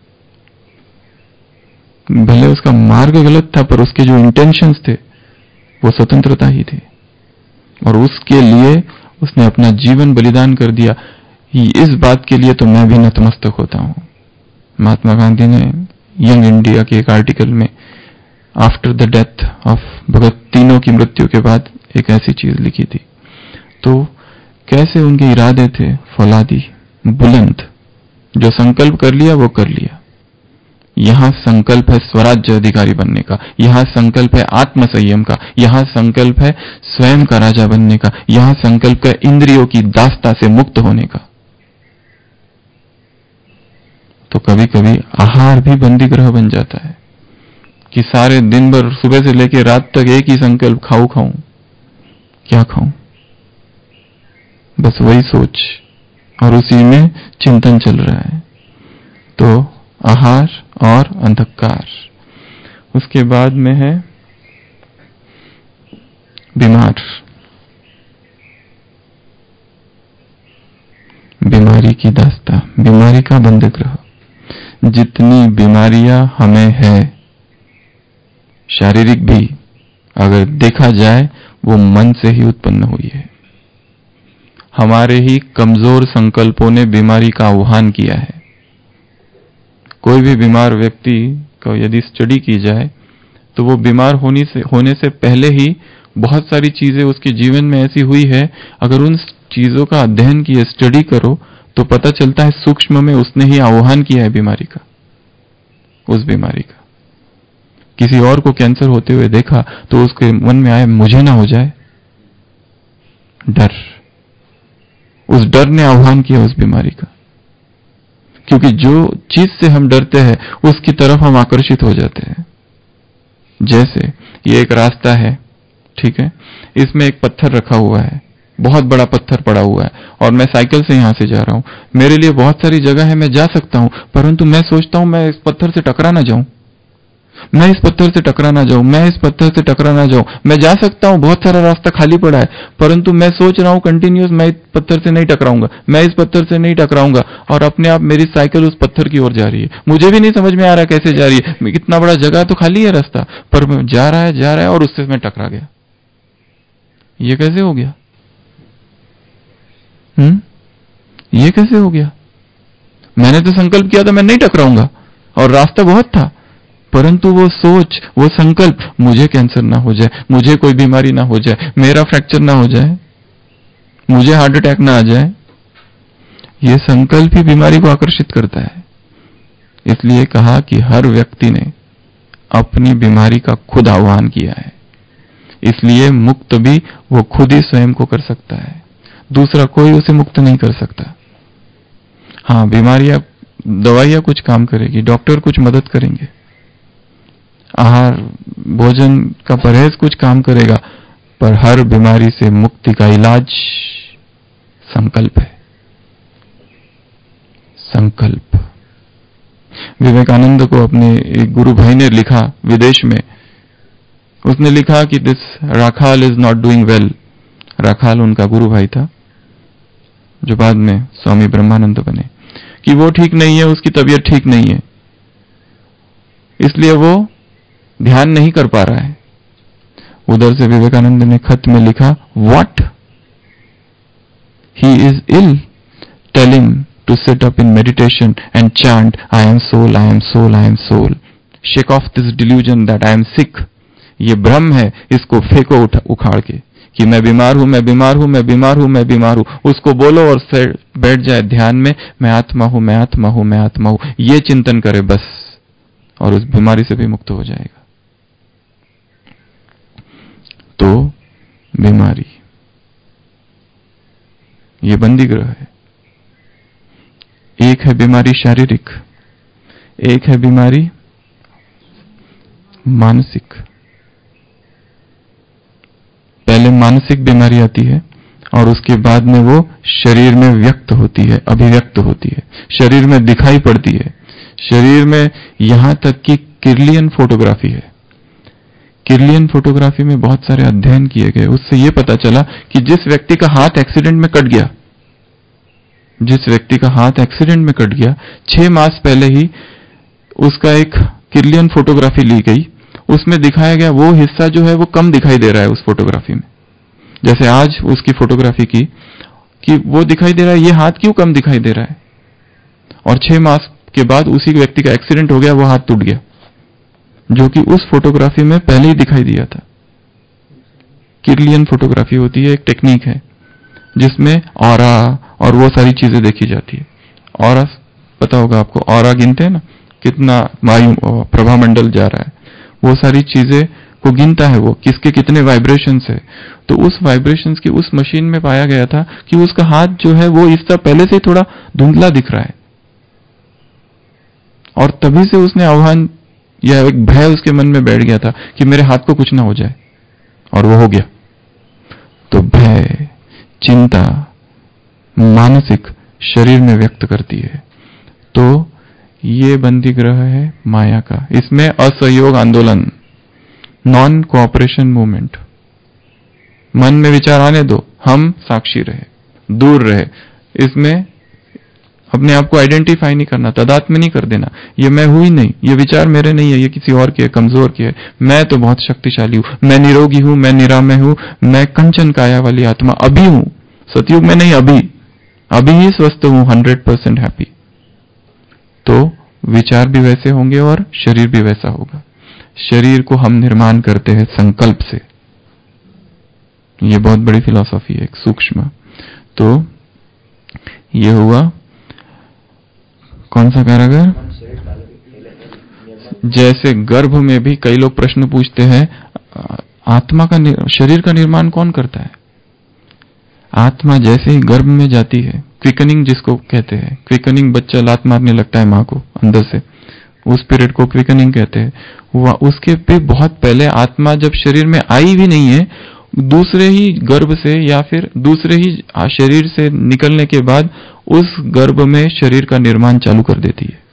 भले उसका मार्ग गलत था, पर उसके जो इंटेंशंस थे वो स्वतंत्रता ही थी, और उसके लिए उसने अपना जीवन बलिदान कर दिया। इस बात के लिए तो मैं भी नतमस्तक होता हूं। महात्मा गांधी ने यंग इंडिया के एक आर्टिकल में after the death of Bhagat, तीनों की मृत्यु के बाद एक ऐसी चीज लिखी थी। तो कैसे उनके इरादे थे फौलादी, बुलंद। जो संकल्प कर लिया वो कर लिया। यहां संकल्प है स्वराज्य अधिकारी बनने का, यहां संकल्प है आत्म संयम का, यहां संकल्प है स्वयं का राजा बनने का, यहां संकल्प है इंद्रियों की दासता से मुक्त होने का। तो कभी कभी आहार भी बंदी ग्रह बन जाता है कि सारे दिन भर सुबह से लेकर रात तक एक ही संकल्प, खाऊं, क्या खाऊं, बस वही सोच, और उसी में चिंतन चल रहा है। तो आहार और अंधकार। उसके बाद में है बीमार, बीमारी की दास्ता, बीमारी का बंद ग्रह। जितनी बीमारियां हमें है, शारीरिक भी, अगर देखा जाए वो मन से ही उत्पन्न हुई है। हमारे ही कमजोर संकल्पों ने बीमारी का आह्वान किया है। कोई भी बीमार व्यक्ति को यदि स्टडी की जाए तो वो बीमार होने से पहले ही बहुत सारी चीजें उसके जीवन में ऐसी हुई है, अगर उन चीजों का अध्ययन किया, स्टडी करो, तो पता चलता है सूक्ष्म में उसने ही आह्वान किया है बीमारी का, उस बीमारी का। किसी और को कैंसर होते हुए देखा तो उसके मन में आया मुझे ना हो जाए, डर। उस डर ने आह्वान किया उस बीमारी का, क्योंकि जो चीज से हम डरते हैं उसकी तरफ हम आकर्षित हो जाते हैं। जैसे ये एक रास्ता है, ठीक है, इसमें एक पत्थर रखा हुआ है, बहुत बड़ा पत्थर पड़ा हुआ है, और मैं साइकिल से यहां से जा रहा हूं। मेरे लिए बहुत सारी जगह है, मैं जा सकता हूं, परंतु मैं सोचता हूं मैं इस पत्थर से टकरा ना जाऊं, मैं इस पत्थर से टकरा ना जाऊं, मैं इस पत्थर से टकरा ना जाऊं। मैं जा सकता हूं, बहुत सारा रास्ता खाली पड़ा है, परंतु मैं सोच रहा हूं कंटिन्यूस मैं इस पत्थर से नहीं टकराऊंगा, मैं इस पत्थर से नहीं टकराऊंगा, और अपने आप मेरी साइकिल उस पत्थर की ओर जा रही है। मुझे भी नहीं समझ में आ रहा कैसे जा रही है, इतना बड़ा जगह तो खाली है रास्ता, पर जा रहा है और उससे मैं टकरा गया। ये कैसे हो गया? ये कैसे हो गया? मैंने तो संकल्प किया था मैं नहीं टकराऊंगा, और रास्ता बहुत था, परंतु वो सोच, वो संकल्प, मुझे कैंसर ना हो जाए, मुझे कोई बीमारी ना हो जाए, मेरा फ्रैक्चर ना हो जाए, मुझे हार्ट अटैक ना आ जाए, ये संकल्प ही बीमारी को आकर्षित करता है। इसलिए कहा कि हर व्यक्ति ने अपनी बीमारी का खुद आह्वान किया है, इसलिए मुक्त भी वो खुद ही स्वयं को कर सकता है, दूसरा कोई उसे मुक्त नहीं कर सकता। हाँ, बीमारियां दवाइयाँ कुछ काम करेगी, डॉक्टर कुछ मदद करेंगे, आहार भोजन का परहेज कुछ काम करेगा, पर हर बीमारी से मुक्ति का इलाज संकल्प है। संकल्प। विवेकानंद को अपने एक गुरु भाई ने लिखा विदेश में, उसने लिखा कि this Rakhal is not doing well. Rakhal उनका गुरु भाई था जो बाद में स्वामी ब्रह्मानंद बने, कि वो ठीक नहीं है, उसकी तबीयत ठीक नहीं है, इसलिए वो ध्यान नहीं कर पा रहा है। उधर से विवेकानंद ने खत में लिखा, what, he is ill, tell him to sit up in meditation and chant I am soul, I am soul, I am soul, shake off this delusion that I am sick. ये भ्रम है, इसको फेंको उखाड़ के कि मैं बीमार हूं, मैं बीमार हूं, मैं बीमार हूं, मैं बीमार हूं। उसको बोलो और फिर बैठ जाए ध्यान में, मैं आत्मा हूं, मैं आत्मा हूं, मैं आत्मा हूं, ये चिंतन करे बस, और उस बीमारी से भी मुक्त हो जाएगा। तो बीमारी ये बंदी ग्रह है। एक है बीमारी शारीरिक, एक है बीमारी मानसिक। पहले मानसिक बीमारी आती है और उसके बाद में वो शरीर में व्यक्त होती है, अभिव्यक्त होती है, शरीर में दिखाई पड़ती है। शरीर में यहां तक कि किर्लियन फोटोग्राफी है। किर्लियन फोटोग्राफी में बहुत सारे अध्ययन किए गए, उससे यह पता चला कि जिस व्यक्ति का हाथ एक्सीडेंट में कट गया, जिस व्यक्ति का हाथ एक्सीडेंट में कट गया, 6 मास पहले ही उसका एक किर्लियन फोटोग्राफी ली गई, उसमें दिखाया गया वो हिस्सा जो है वो कम दिखाई दे रहा है उस फोटोग्राफी में। जैसे आज उसकी फोटोग्राफी की कि वो दिखाई दे रहा है, ये हाथ क्यों कम दिखाई दे रहा है, और 6 मास के बाद उसी व्यक्ति का एक्सीडेंट हो गया, वो हाथ टूट गया, जो कि उस फोटोग्राफी में पहले ही दिखाई दिया था। किर्लियन फोटोग्राफी होती है, एक टेक्निक है जिसमें ऑरा और वो सारी चीजें देखी जाती है। ऑरा पता होगा आपको, ऑरा गिनते हैं ना, कितना वायु प्रभामंडल जा रहा है, वो सारी चीजें को गिनता है वो, किसके कितने वाइब्रेशंस है। तो उस वाइब्रेशंस की उस मशीन में पाया गया था कि उसका हाथ जो है वो इससे पहले से थोड़ा धुंधला दिख रहा है, और तभी से उसने आह्वान या एक भय उसके मन में बैठ गया था कि मेरे हाथ को कुछ ना हो जाए, और वो हो गया। तो भय, चिंता मानसिक शरीर में व्यक्त करती है। तो ये बंदी ग्रह है माया का। इसमें असहयोग आंदोलन, नॉन कोऑपरेशन मूवमेंट। मन में विचार आने दो, हम साक्षी रहे, दूर रहे, इसमें अपने आप को आइडेंटिफाई नहीं करना, तदात्म्य नहीं कर देना, ये मैं हूं ही नहीं, ये विचार मेरे नहीं है, ये किसी और के है, कमजोर के है, मैं तो बहुत शक्तिशाली हूं, मैं निरोगी हूं, मैं निरामय हूं, मैं कंचन काया वाली आत्मा अभी हूं, सतयुग में नहीं, अभी ही स्वस्थ हूं, 100% हैप्पी। तो विचार भी वैसे होंगे और शरीर भी वैसा होगा। शरीर को हम निर्माण करते हैं संकल्प से। ये बहुत बड़ी फिलॉसफी है, एक सूक्ष्म। तो ये हुआ कौन सा कारागार? जैसे गर्भ में भी कई लोग प्रश्न पूछते हैं, आत्मा का शरीर का निर्माण कौन करता है? आत्मा जैसे ही गर्भ में जाती है, क्विकनिंग जिसको कहते हैं, क्विकनिंग, बच्चा लात मारने लगता है मां को अंदर से, उस पीरियड को क्विकनिंग कहते हैं। उसके भी बहुत पहले आत्मा जब शरीर में आई भी नहीं है, दूसरे ही गर्भ से या फिर दूसरे ही शरीर से निकलने के बाद उस गर्भ में शरीर का निर्माण चालू कर देती है।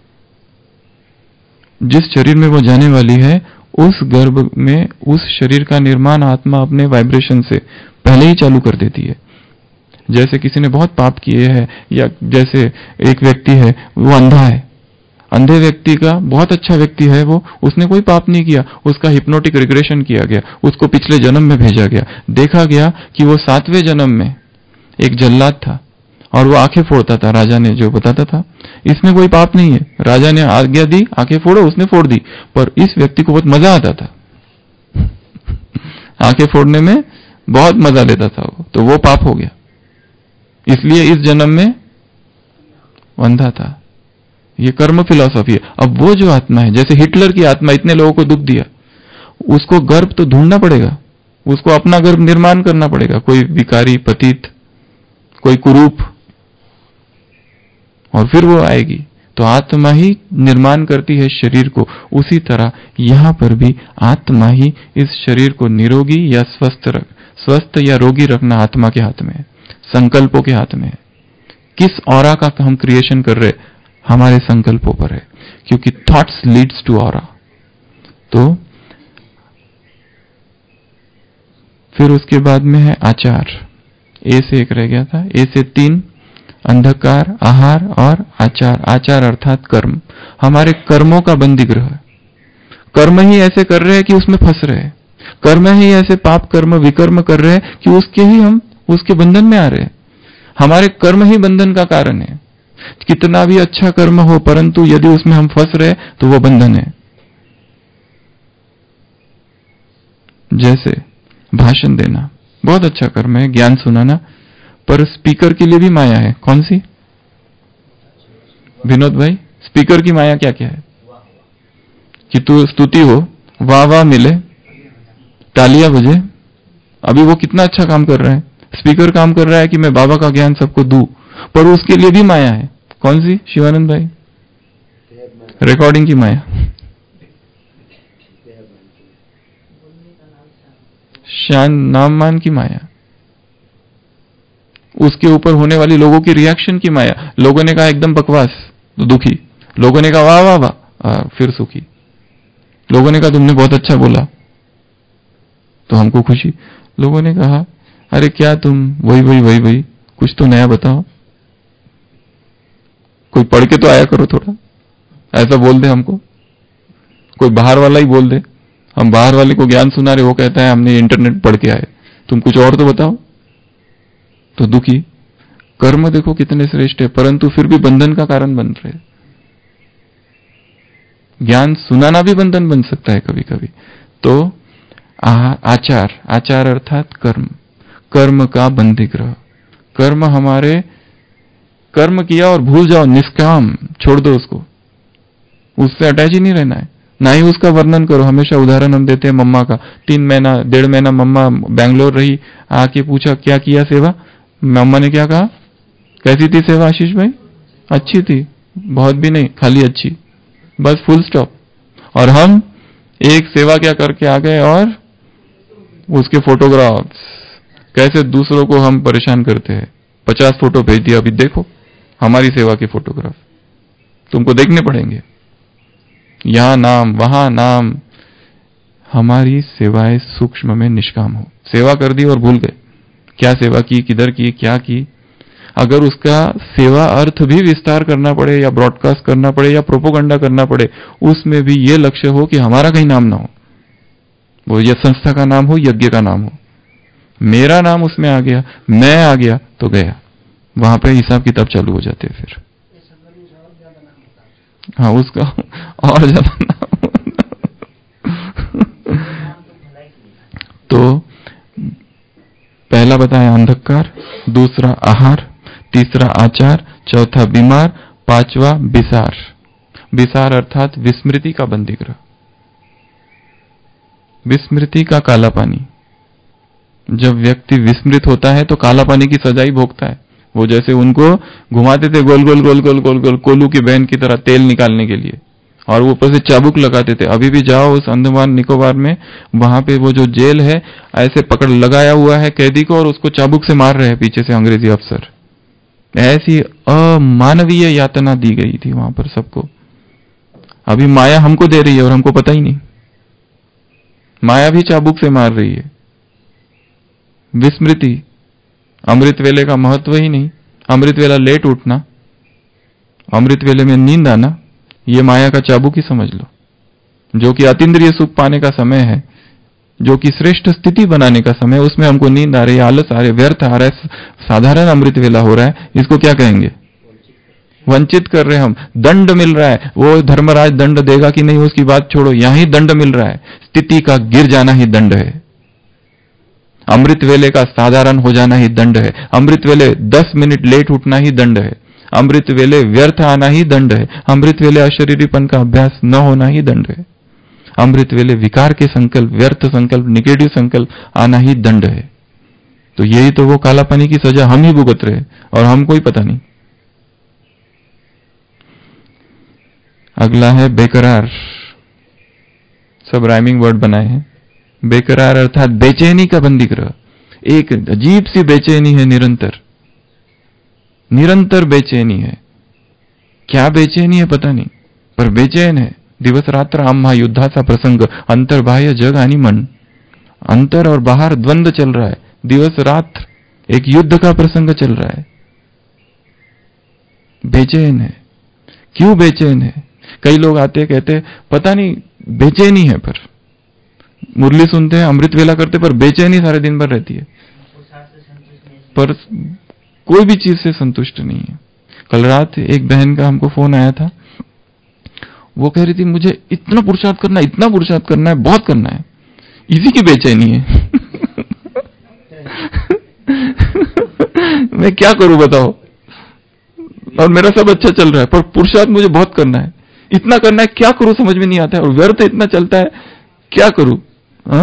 जिस शरीर में वो जाने वाली है, उस गर्भ में उस शरीर का निर्माण आत्मा अपने वाइब्रेशन से पहले ही चालू कर देती है। जैसे किसी ने बहुत पाप किए हैं, या जैसे एक व्यक्ति है वो अंधा है, अंधे व्यक्ति का बहुत अच्छा व्यक्ति है वो, उसने कोई पाप नहीं किया, उसका हिप्नोटिक रिग्रेशन किया गया, उसको पिछले जन्म में भेजा गया, देखा गया कि वो 7वें जन्म में एक जल्लाद था और वो आंखें फोड़ता था, राजा ने जो बताता था, इसमें कोई पाप नहीं है, राजा ने आज्ञा दी आंखें फोड़ो, उसने फोड़ दी, पर इस व्यक्ति को बहुत मजा आता था आंखें फोड़ने में बहुत मजा लेता था वो, तो वो पाप हो गया, इसलिए इस जन्म में अंधा था। ये कर्म फिलॉसफी है। अब वो जो आत्मा है, जैसे हिटलर की आत्मा इतने लोगों को दुख दिया, उसको गर्भ तो ढूंढना पड़ेगा, उसको अपना गर्भ निर्माण करना पड़ेगा, कोई भिखारी, पतित, कोई कुरूप, और फिर वो आएगी। तो आत्मा ही निर्माण करती है शरीर को। उसी तरह यहां पर भी आत्मा ही इस शरीर को निरोगी या स्वस्थ या रोगी रखना आत्मा के हाथ में है, संकल्पों के हाथ में है। किस ऑरा का हम क्रिएशन कर रहे, हमारे संकल्पों पर है, क्योंकि थॉट्स लीड्स टू ऑरा। तो फिर उसके बाद में है आचार। ए से एक रह गया था, ए से 3, अंधकार, आहार और आचार। आचार अर्थात कर्म, हमारे कर्मों का बंदीगृह। कर्म ही ऐसे कर रहे हैं कि उसमें फंस रहे हैं, कर्म ही ऐसे पाप कर्म विकर्म कर रहे हैं कि उसके ही हम उसके बंधन में आ रहे हैं। हमारे कर्म ही बंधन का कारण है। कितना भी अच्छा कर्म हो, परंतु यदि उसमें हम फंस रहे तो वो बंधन है। जैसे भाषण देना बहुत अच्छा कर्म है, ज्ञान सुनाना, पर स्पीकर के लिए भी माया है। कौन सी विनोद भाई? स्पीकर की माया क्या क्या है? कि तू स्तुति हो, वाह वाह मिले, तालियां बजे। अभी वो कितना अच्छा काम कर रहा है, स्पीकर काम कर रहा है कि मैं बाबा का ज्ञान सबको दूं, पर उसके लिए भी माया है। कौन सी शिवानंद भाई? रिकॉर्डिंग की माया, शान नाम मान की माया, उसके ऊपर होने वाली लोगों की रिएक्शन की माया। लोगों ने कहा एकदम बकवास तो दुखी, लोगों ने कहा वाह वाह वाह फिर सुखी, लोगों ने कहा तुमने बहुत अच्छा बोला तो हमको खुशी, लोगों ने कहा अरे क्या तुम वही वही वही वही, कुछ तो नया बताओ, कोई पढ़ के तो आया करो थोड़ा, ऐसा बोल दे हमको, कोई बाहर वाला ही बोल दे। हम बाहर वाले को ज्ञान सुना रहे, वो कहता है हमने इंटरनेट पढ़ के आए, तुम कुछ और तो बताओ, तो दुखी। कर्म देखो कितने श्रेष्ठ है, परंतु फिर भी बंधन का कारण बन रहे। ज्ञान सुनाना भी बंधन बन सकता है कभी कभी। तो आचार, आचार अर्थात कर्म, कर्म का बंदीगृह। कर्म हमारे, कर्म किया और भूल जाओ, निष्काम छोड़ दो उसको, उससे अटैच ही नहीं रहना है, ना ही उसका वर्णन करो। हमेशा उदाहरण हम देते हैं मम्मा का। 3 महीना 1.5 महीना मम्मा बैंगलोर रही, आके पूछा क्या किया सेवा, मम्मा ने क्या कहा, कैसी थी सेवा आशीष भाई? अच्छी थी, बहुत भी नहीं, खाली अच्छी, बस फुल स्टॉप। और हम एक सेवा क्या करके आ गए, और उसके फोटोग्राफ्स, कैसे दूसरों को हम परेशान करते हैं। 50 फोटो भेज दिया, अभी देखो हमारी सेवा के फोटोग्राफ, तुमको देखने पड़ेंगे, यहां नाम वहां नाम। हमारी सेवाएं सूक्ष्म में निष्काम हो, सेवा कर दी और भूल गए क्या सेवा की, किधर की, क्या की। अगर उसका सेवा अर्थ भी विस्तार करना पड़े या ब्रॉडकास्ट करना पड़े या प्रोपोगंडा करना पड़े, उसमें भी ये लक्ष्य हो कि हमारा कहीं नाम ना हो, वो यह संस्था का नाम हो, यज्ञ का नाम हो, मेरा नाम उसमें आ गया, मैं आ गया तो गया, वहां पे हिसाब किताब चालू हो जाते हैं फिर। हाँ उसका और ज्यादा नाम। तो पहला बताया अंधकार, दूसरा आहार, तीसरा आचार, चौथा बीमार, पांचवा विसार। विसार अर्थात विस्मृति का बंदीगृह, विस्मृति का काला पानी। जब व्यक्ति विस्मृत होता है तो काला पानी की सजा ही भोगता है। वो जैसे उनको घुमाते थे गोल गोल गोल गोल गोल गोल कोलू की बहन की तरह तेल निकालने के लिए, और वो ऊपर से चाबुक लगाते थे। अभी भी जाओ उस अंडमान निकोबार में, वहां पे वो जो जेल है, ऐसे पकड़ लगाया हुआ है कैदी को और उसको चाबुक से मार रहे हैं पीछे से अंग्रेजी अफसर। ऐसी अमानवीय यातना दी गई थी वहां पर सबको। अभी माया हमको दे रही है और हमको पता ही नहीं, माया भी चाबुक से मार रही है। विस्मृति, अमृत वेले का महत्व ही नहीं। अमृत वेला लेट उठना, अमृत वेले में नींद आना, ये माया का चाबुक ही समझ लो, जो कि अतीन्द्रिय सुख पाने का समय है, जो कि श्रेष्ठ स्थिति बनाने का समय है, उसमें हमको नींद आ रही है, आलस आ रही है, व्यर्थ आ रहा है, साधारण अमृत वेला हो रहा है, इसको क्या कहेंगे? वंचित कर रहे हैं हम। दंड मिल रहा है, वो धर्मराज दंड देगा कि नहीं उसकी बात छोड़ो, यहां ही दंड मिल रहा है। स्थिति का गिर जाना ही दंड है, अमृत वेले का साधारण हो जाना ही दंड है, अमृत वेले 10 मिनट लेट उठना ही दंड है, अमृत वेले व्यर्थ आना ही दंड है, अमृत वेले अशरीरीपन का अभ्यास न होना ही दंड है, अमृत वेले विकार के संकल्प, व्यर्थ संकल्प, निगेटिव संकल्प आना ही दंड है। तो यही तो वो काला पानी की सजा हम ही भुगत रहे और हमको ही पता नहीं। अगला है बेकरार। सब राइमिंग वर्ड बनाए हैं। बेकरार अर्थात बेचैनी का बंदीगृह। एक अजीब सी बेचैनी है, निरंतर निरंतर बेचैनी है। क्या बेचैनी है पता नहीं, पर बेचैन है। दिवस रात्र आम्हा युद्धाचा प्रसंग, अंतर बाह्य जग आणि मन। अंतर और बाहर द्वंद्व चल रहा है, दिवस रात्र एक युद्ध का प्रसंग चल रहा है। बेचैन है। क्यों बेचैन है? कई लोग आते कहते पता नहीं बेचैनी है, पर मुरली सुनते हैं, अमृत वेला करते, पर बेचैनी सारे दिन भर रहती है, पर कोई भी चीज से संतुष्ट नहीं है। कल रात एक बहन का हमको फोन आया था, वो कह रही थी मुझे इतना पुरुषार्थ करना है, इतना पुरुषार्थ करना है, बहुत करना है, इसी की बेचैनी है। मैं क्या करूं बताओ, और मेरा सब अच्छा चल रहा है, पर पुरुषार्थ मुझे बहुत करना है, इतना करना है, क्या करूं समझ में नहीं आता है, और व्यर्थ इतना चलता है, क्या करूं? हाँ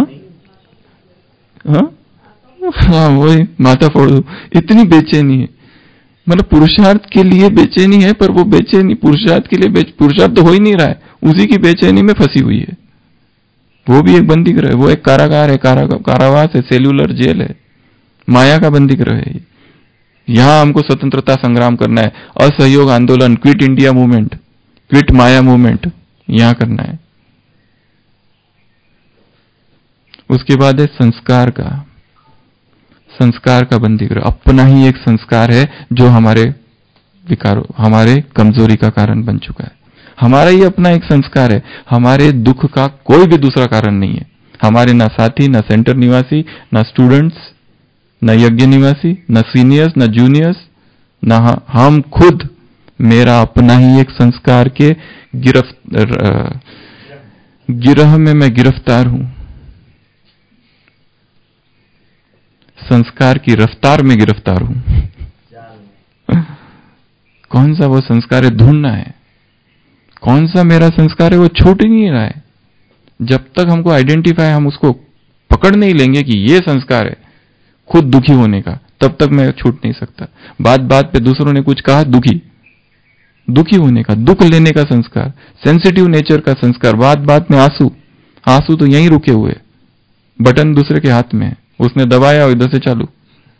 हाँ, वही माथा फोड़ दो, इतनी बेचैनी है। मतलब पुरुषार्थ के लिए बेचैनी है, पर वो बेचैनी पुरुषार्थ के लिए पुरुषार्थ तो हो ही नहीं रहा है, उसी की बेचैनी में फंसी हुई है। वो भी एक बंदीगृह है, वो एक कारागार है, कारावास है, सेल्यूलर जेल है, माया का बंदीगृह है। यहां हमको स्वतंत्रता संग्राम करना है, असहयोग आंदोलन, quit India movement, quit maya movement यहां करना है। उसके बाद है संस्कार का बंदीगृह। अपना ही एक संस्कार है जो हमारे विकारों, हमारे कमजोरी का कारण बन चुका है। हमारा ही अपना एक संस्कार है, हमारे दुख का कोई भी दूसरा कारण नहीं है। हमारे ना साथी, ना सेंटर निवासी, ना स्टूडेंट्स, ना यज्ञ निवासी, ना सीनियर्स, ना जूनियर्स, ना हम खुद। मेरा अपना ही एक संस्कार के गिरह में मैं गिरफ्तार हूं, संस्कार की रफ्तार में गिरफ्तार हूं। कौन सा वो संस्कार है, ढूंढना है। कौन सा मेरा संस्कार है, वो छूट ही नहीं रहा है। जब तक हमको आइडेंटिफाई, हम उसको पकड़ नहीं लेंगे कि ये संस्कार है खुद दुखी होने का, तब तक मैं छूट नहीं सकता। बात बात पे दूसरों ने कुछ कहा, दुखी होने का, दुख लेने का संस्कार, सेंसिटिव नेचर का संस्कार, बात बात में आंसू तो यहीं रुके हुए, बटन दूसरे के हाथ में है, उसने दबाया और इधर से चालू,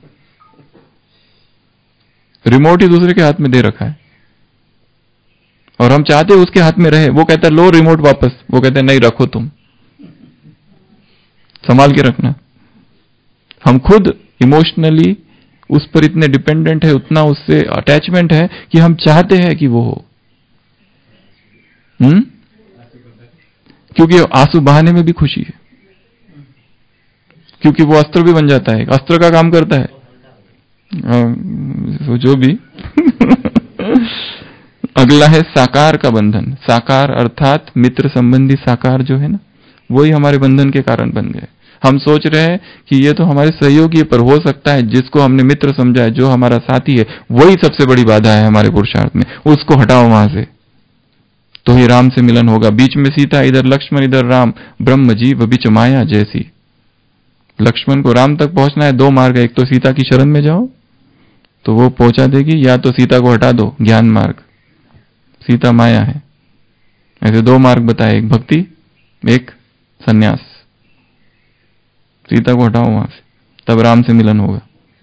रिमोट ही दूसरे के हाथ में दे रखा है, और हम चाहते उसके हाथ में रहे। वो कहता है लो रिमोट वापस, वो कहते हैं नहीं रखो, तुम संभाल के रखना। हम खुद इमोशनली उस पर इतने डिपेंडेंट है, उतना उससे अटैचमेंट है कि हम चाहते हैं कि वो हो। क्योंकि आंसू बहाने में भी खुशी है, क्योंकि वो अस्त्र भी बन जाता है, अस्त्र का काम करता है। जो भी। अगला है साकार का बंधन। साकार अर्थात मित्र संबंधी साकार जो है ना, वही हमारे बंधन के कारण बन गए। हम सोच रहे हैं कि ये तो हमारे सहयोगी, पर हो सकता है जिसको हमने मित्र समझा है, जो हमारा साथी है, वही सबसे बड़ी बाधा है हमारे पुरुषार्थ में। उसको हटाओ वहां से, तो ही राम से मिलन होगा। बीच में सीता, इधर लक्ष्मण, इधर राम, ब्रह्म जीव बीच माया जैसी। लक्ष्मण को राम तक पहुंचना है, दो मार्ग है, एक तो सीता की शरण में जाओ तो वो पहुंचा देगी, या तो सीता को हटा दो, ज्ञान मार्ग, सीता माया है। ऐसे दो मार्ग बताए, एक भक्ति, एक सन्यास। सीता को हटाओ वहां से, तब राम से मिलन होगा।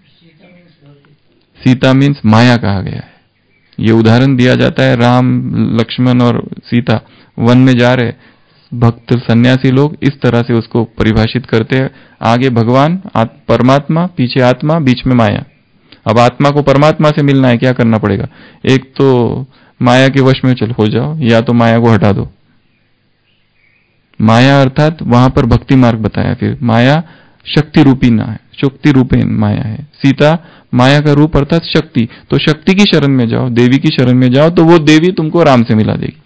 सीता मीन्स माया कहा गया है। ये उदाहरण दिया जाता है, राम, लक्ष्मण और सीता वन में जा रहे, भक्त सन्यासी लोग इस तरह से उसको परिभाषित करते हैं। आगे भगवान परमात्मा, पीछे आत्मा, बीच में माया। अब आत्मा को परमात्मा से मिलना है, क्या करना पड़ेगा? एक तो माया के वश में चल हो जाओ, या तो माया को हटा दो। माया अर्थात वहां पर भक्ति मार्ग बताया। फिर माया शक्ति रूपी ना है, शक्ति रूपी माया है। सीता माया का रूप अर्थात शक्ति, तो शक्ति की शरण में जाओ, देवी की शरण में जाओ, तो वो देवी तुमको राम से मिला देगी।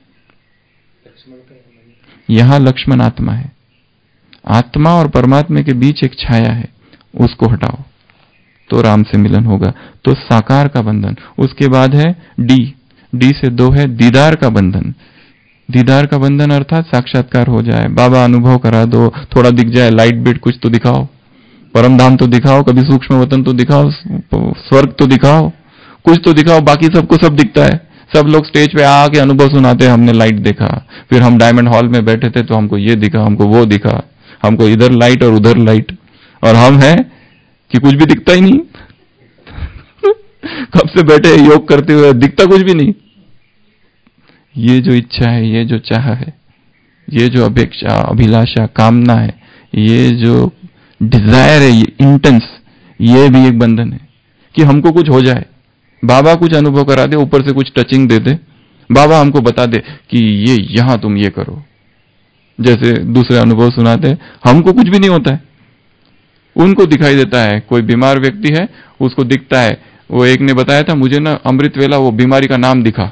यहां लक्ष्मण आत्मा है। आत्मा और परमात्मा के बीच एक छाया है, उसको हटाओ तो राम से मिलन होगा। तो साकार का बंधन। उसके बाद है डी से दो है दीदार का बंधन। दीदार का बंधन अर्थात साक्षात्कार हो जाए, बाबा अनुभव करा दो, थोड़ा दिख जाए, लाइट बिट कुछ तो दिखाओ, परम धाम तो दिखाओ, कभी सूक्ष्म वतन तो दिखाओ, स्वर्ग तो दिखाओ, कुछ तो दिखाओ। बाकी सबको सब दिखता है, सब लोग स्टेज पे आके अनुभव सुनाते हैं, हमने लाइट देखा, फिर हम डायमंड हॉल में बैठे थे तो हमको ये दिखा, हमको वो दिखा, हमको इधर लाइट और उधर लाइट, और हम हैं कि कुछ भी दिखता ही नहीं। कब से बैठे योग करते हुए, दिखता कुछ भी नहीं। ये जो इच्छा है, ये जो चाह है, ये जो अपेक्षा, अभिलाषा, कामना है, ये जो डिजायर है, ये इंटेंस, ये भी एक बंधन है कि हमको कुछ हो जाए, बाबा कुछ अनुभव करा दे, ऊपर से कुछ टचिंग दे दे, बाबा हमको बता दे कि ये यहां तुम ये करो, जैसे दूसरे अनुभव सुनाते, हमको कुछ भी नहीं होता है, उनको दिखाई देता है। कोई बीमार व्यक्ति है, उसको दिखता है। वो एक ने बताया था मुझे ना, अमृत वेला वो बीमारी का नाम दिखा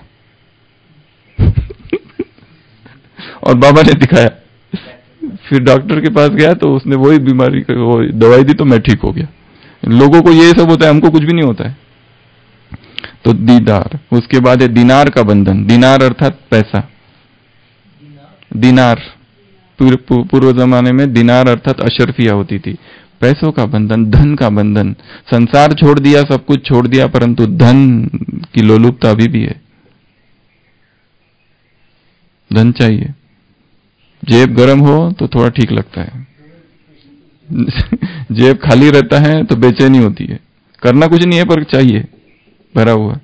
और बाबा ने दिखाया, फिर डॉक्टर के पास गया तो उसने वही बीमारी का वो दवाई दी तो मैं ठीक हो गया। लोगों को ये सब होता है, हमको कुछ भी नहीं होता है। तो दीदार, उसके बाद है दिनार का बंधन। दिनार अर्थात पैसा। दिनार पूर्व जमाने में दिनार अर्थात अशरफिया होती थी। पैसों का बंधन, धन का बंधन। संसार छोड़ दिया, सब कुछ छोड़ दिया, परंतु धन की लोलुपता अभी भी है। धन चाहिए, जेब गर्म हो तो थोड़ा ठीक लगता है, जेब खाली रहता है तो बेचैनी होती है। करना कुछ नहीं है पर चाहिए भरा हुआ।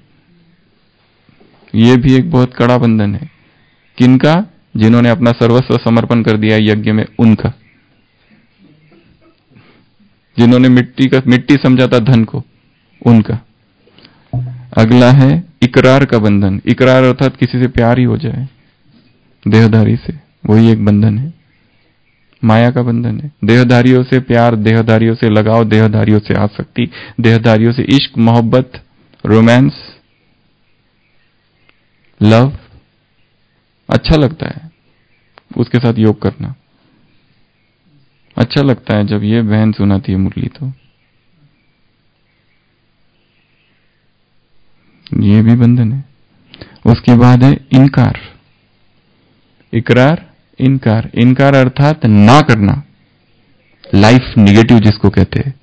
ये भी एक बहुत कड़ा बंधन है। किनका? जिन्होंने अपना सर्वस्व समर्पण कर दिया यज्ञ में, उनका। जिन्होंने मिट्टी समझा था धन को, उनका। अगला है इकरार का बंधन। इकरार अर्थात किसी से प्यार ही हो जाए, देहधारी से, वही एक बंधन है, माया का बंधन है। देहधारियों से प्यार, देहधारियों से लगाव, देहधारियों से आसक्ति, देहधारियों से इश्क, मोहब्बत, रोमांस, लव, अच्छा लगता है उसके साथ योग करना। अच्छा लगता है जब ये बहन सुनाती है मुरली, तो ये भी बंधन है। उसके बाद है इनकार। इकरार, इनकार। इनकार अर्थात ना करना, लाइफ निगेटिव जिसको कहते हैं।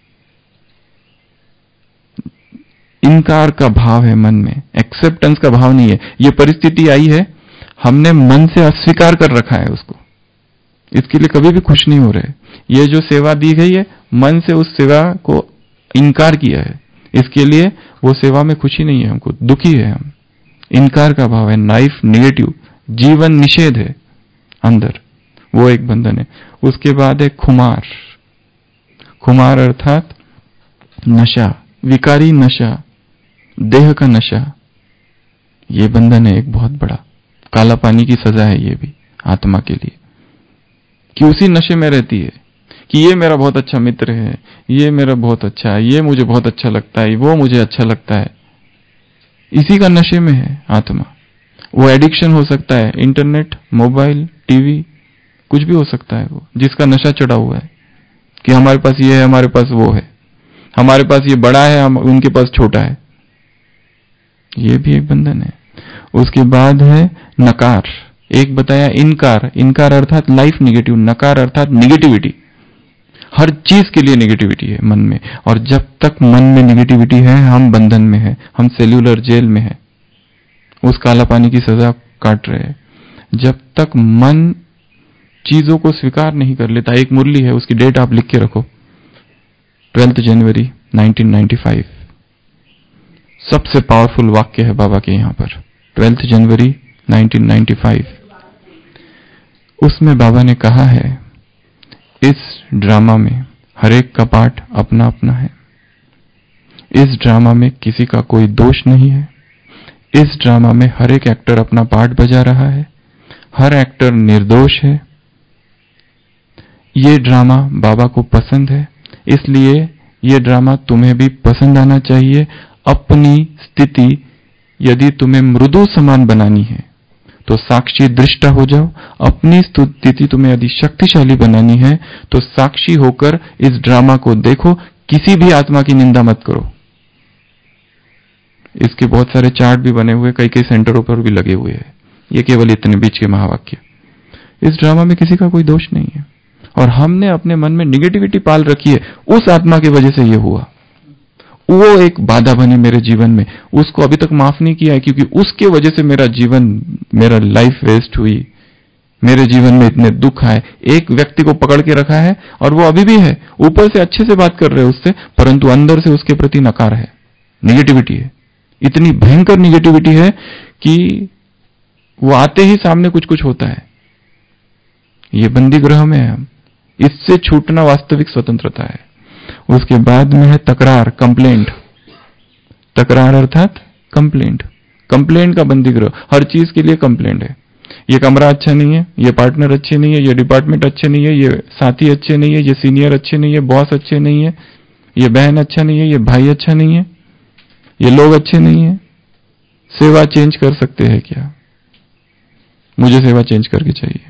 इनकार का भाव है मन में, एक्सेप्टेंस का भाव नहीं है। ये परिस्थिति आई है, हमने मन से अस्वीकार कर रखा है उसको, इसके लिए कभी भी खुश नहीं हो रहे। ये जो सेवा दी गई है, मन से उस सेवा को इनकार किया है, इसके लिए वो सेवा में खुशी नहीं है, हमको दुखी है हम। इनकार का भाव है, लाइफ निगेटिव, जीवन निषेध है अंदर, वो एक बंधन है। उसके बाद है खुमार। खुमार अर्थात नशा, विकारी नशा, देह का नशा। ये बंधन है एक बहुत बड़ा, काला पानी की सजा है ये भी आत्मा के लिए, कि उसी नशे में रहती है कि ये मेरा बहुत अच्छा मित्र है, ये मेरा बहुत अच्छा है, ये मुझे बहुत अच्छा लगता है, वो मुझे अच्छा लगता है। इसी का नशे में है आत्मा। वो एडिक्शन हो सकता है, इंटरनेट, मोबाइल, टीवी, कुछ भी हो सकता है वो, जिसका नशा चढ़ा हुआ है कि हमारे पास ये है, हमारे पास वो है, हमारे पास ये बड़ा है, हम उनके पास छोटा है। ये भी एक बंधन है। उसके बाद है नकार। एक बताया इनकार। इनकार अर्थात लाइफ निगेटिव, नकार अर्थात निगेटिविटी। हर चीज के लिए निगेटिविटी है मन में, और जब तक मन में निगेटिविटी है, हम बंधन में है, हम सेल्यूलर जेल में है, उस काला पानी की सजा काट रहे हैं। जब तक मन चीजों को स्वीकार नहीं कर लेता। एक मुरली है, उसकी डेट आप लिख के रखो, 12 जनवरी 1995। सबसे पावरफुल वाक्य है बाबा के यहां पर, 12 जनवरी 1995। उसमें बाबा ने कहा है, इस ड्रामा में हर एक का पार्ट अपना अपना है। इस ड्रामा में किसी का कोई दोष नहीं है। इस ड्रामा में हर एक एक्टर अपना पार्ट बजा रहा है, हर एक्टर निर्दोष है। ये ड्रामा बाबा को पसंद है, इसलिए ये ड्रामा तुम्हें भी पसंद आना चाहिए। अपनी स्थिति यदि तुम्हें मृदु समान बनानी है तो साक्षी दृष्टा हो जाओ। अपनी स्थिति तुम्हें यदि शक्तिशाली बनानी है तो साक्षी होकर इस ड्रामा को देखो, किसी भी आत्मा की निंदा मत करो। इसके बहुत सारे चार्ट भी बने हुए, कई कई सेंटरों पर भी लगे हुए हैं। ये केवल इतने बीच के महावाक्य। इस ड्रामा में किसी का कोई दोष नहीं है, और हमने अपने मन में निगेटिविटी पाल रखी है, उस आत्मा की वजह से ये हुआ। वो एक बाधा बनी मेरे जीवन में, उसको अभी तक माफ नहीं किया है, क्योंकि उसके वजह से मेरा जीवन, मेरा लाइफ वेस्ट हुई, मेरे जीवन में इतने दुख आए। एक व्यक्ति को पकड़ के रखा है और वो अभी भी है, ऊपर से अच्छे से बात कर रहे हैं उससे, परंतु अंदर से उसके प्रति नकार है, निगेटिविटी है। इतनी भयंकर निगेटिविटी है कि वो आते ही सामने कुछ कुछ होता है। ये बंदी गृह में है हम। इससे छूटना वास्तविक स्वतंत्रता है। उसके बाद में है तकरार, कंप्लेंट। तकरार अर्थात कंप्लेंट। कंप्लेंट का बंदी गृह, हर चीज के लिए कंप्लेंट है। ये कमरा अच्छा नहीं है, ये पार्टनर अच्छे नहीं है, ये डिपार्टमेंट अच्छे नहीं है, ये साथी अच्छे नहीं है, ये सीनियर अच्छे नहीं है, बॉस अच्छे नहीं है, ये बहन अच्छा नहीं है, ये भाई अच्छा नहीं है, ये लोग अच्छे नहीं है। सेवा चेंज कर सकते हैं क्या? मुझे सेवा चेंज करके चाहिए।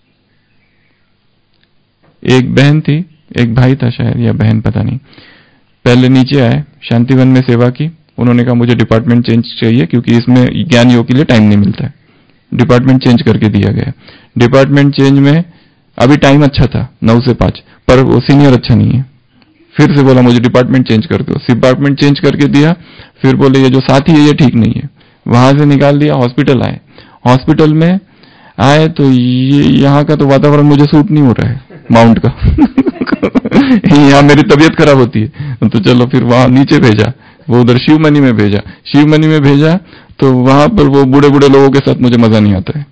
एक बहन थी, एक भाई था शायद, या बहन पता नहीं, पहले नीचे आए, शांतिवन में सेवा की। उन्होंने कहा मुझे डिपार्टमेंट चेंज चाहिए, क्योंकि इसमें ज्ञान योग के लिए टाइम नहीं मिलता है। डिपार्टमेंट चेंज करके दिया गया। डिपार्टमेंट चेंज में अभी टाइम अच्छा था 9 से 5, पर वो सीनियर अच्छा नहीं है। फिर से बोला मुझे डिपार्टमेंट चेंज कर दो। डिपार्टमेंट चेंज करके दिया। फिर बोले ये जो साथी है ये ठीक नहीं है। वहां से निकाल दिया। हॉस्पिटल आए। हॉस्पिटल में आए तो ये यहाँ का तो वातावरण मुझे सूट नहीं हो रहा है, माउंट का। यहाँ मेरी तबीयत खराब होती है। तो चलो फिर वहां नीचे भेजा, वो उधर शिवमनी में भेजा। शिवमनी में भेजा तो वहां पर वो बूढ़े बूढ़े लोगों के साथ मुझे मजा नहीं आता है।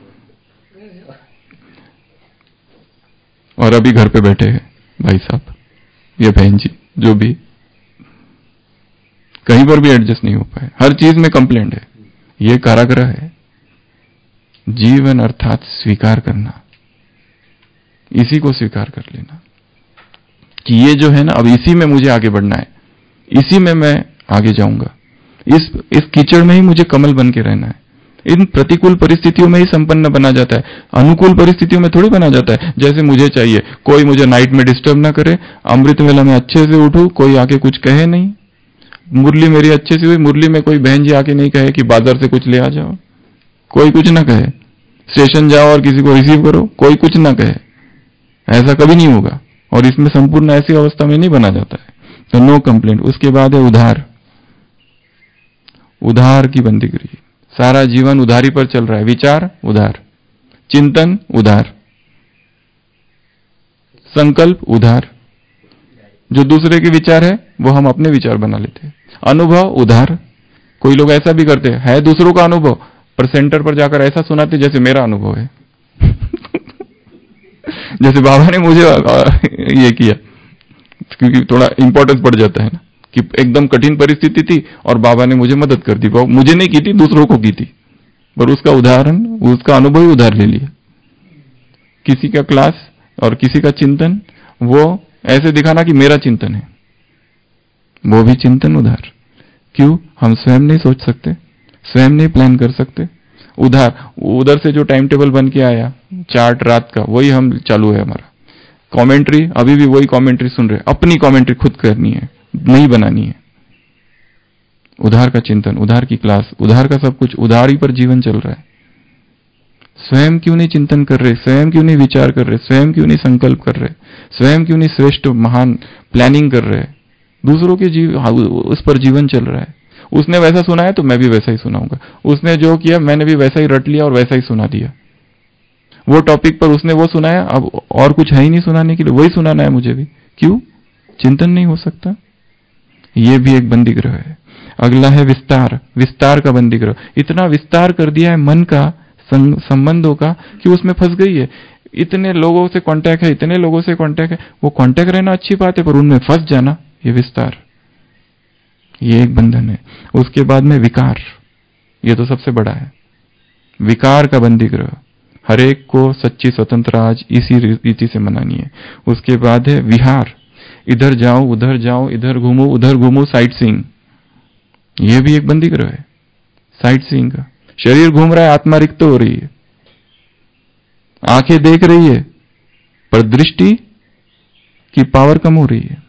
और अभी घर पे बैठे हैं भाई साहब, ये बहन जी, जो भी, कहीं पर भी एडजस्ट नहीं हो पाए। हर चीज में कंप्लेंट है। ये कारागृह है। जीवन अर्थात स्वीकार करना, इसी को स्वीकार कर लेना कि ये जो है ना, अब इसी में मुझे आगे बढ़ना है, इसी में मैं आगे जाऊंगा, इस कीचड़ में ही मुझे कमल बन के रहना है। इन प्रतिकूल परिस्थितियों में ही संपन्न बना जाता है, अनुकूल परिस्थितियों में थोड़ी बना जाता है। जैसे मुझे चाहिए कोई मुझे नाइट में डिस्टर्ब ना करे, अमृत वेला में अच्छे से उठूं, कोई आके कुछ कहे नहीं, मुरली मेरी अच्छे से हुई, मुरली में कोई बहन जी आके नहीं कहे कि बाजार से कुछ ले आ जाओ, कोई कुछ ना कहे, स्टेशन जाओ और किसी को रिसीव करो, कोई कुछ ना कहे, ऐसा कभी नहीं होगा। और इसमें संपूर्ण ऐसी अवस्था में नहीं बना जाता है। तो नो कंप्लेंट। उसके बाद है उधार। उधार की बंदीगिरी, सारा जीवन उधारी पर चल रहा है। विचार उधार, चिंतन उधार, संकल्प उधार, जो दूसरे के विचार है वो हम अपने विचार बना लेते हैं। अनुभव उधार। कोई लोग ऐसा भी करते हैं, है दूसरों का अनुभव, पर सेंटर पर जाकर ऐसा सुनाते जैसे मेरा अनुभव है। जैसे बाबा ने मुझे ये किया, क्योंकि थोड़ा इंपॉर्टेंस बढ़ जाता है ना, कि एकदम कठिन परिस्थिति थी और बाबा ने मुझे मदद कर दी। मुझे नहीं की थी, दूसरों को की थी, पर उसका उदाहरण, उसका अनुभव ही उधार ले लिया। किसी का क्लास और किसी का चिंतन, वो ऐसे दिखाना कि मेरा चिंतन है, वो भी चिंतन उधार। क्यों? हम स्वयं नहीं सोच सकते, स्वयं नहीं प्लान कर सकते। उधार, उधर से जो टाइम टेबल बन के आया, चार्ट रात का, वही हम चालू है हमारा। कमेंट्री अभी भी वही कमेंट्री सुन रहे, अपनी कमेंट्री खुद करनी है, नहीं बनानी है। उधार का चिंतन, उधार की क्लास, उधार का सब कुछ, उधार ही पर जीवन चल रहा है। स्वयं क्यों नहीं चिंतन कर रहे, स्वयं क्यों नहीं विचार कर रहे, स्वयं क्यों नहीं संकल्प कर रहे, स्वयं क्यों नहीं श्रेष्ठ महान प्लानिंग कर रहे। दूसरों के उस पर जीवन चल रहा है। उसने वैसा सुना है तो मैं भी वैसा ही सुनाऊंगा, उसने जो किया मैंने भी वैसा ही रट लिया और वैसा ही सुना दिया। वो टॉपिक पर उसने वो सुनाया, अब और कुछ है ही नहीं सुनाने के लिए, वही सुनाना है मुझे भी। क्यों? चिंतन नहीं हो सकता। ये भी एक बंदी ग्रह है। अगला है विस्तार। विस्तार का बंदी ग्रह, इतना विस्तार कर दिया है मन का, संबंधों का, कि उसमें फंस गई है। इतने लोगों से कांटेक्ट है, इतने लोगों से कांटेक्ट है, वो कांटेक्ट रहना अच्छी बात है, पर उनमें फंस जाना, ये विस्तार, ये एक बंधन है। उसके बाद में विकार, ये तो सबसे बड़ा है। विकार का बंदी ग्रह, हर एक को सच्ची स्वतंत्र आज इसी रीति से मनानी है। उसके बाद है विहार, इधर जाओ उधर जाओ, इधर घूमो उधर घूमो, साइट सीइंग, ये भी एक बंदी ग्रह है। साइट सीइंग का, शरीर घूम रहा है, आत्मा रिक्त हो रही है, आंखें देख रही है, पर दृष्टि की पावर कम हो रही है।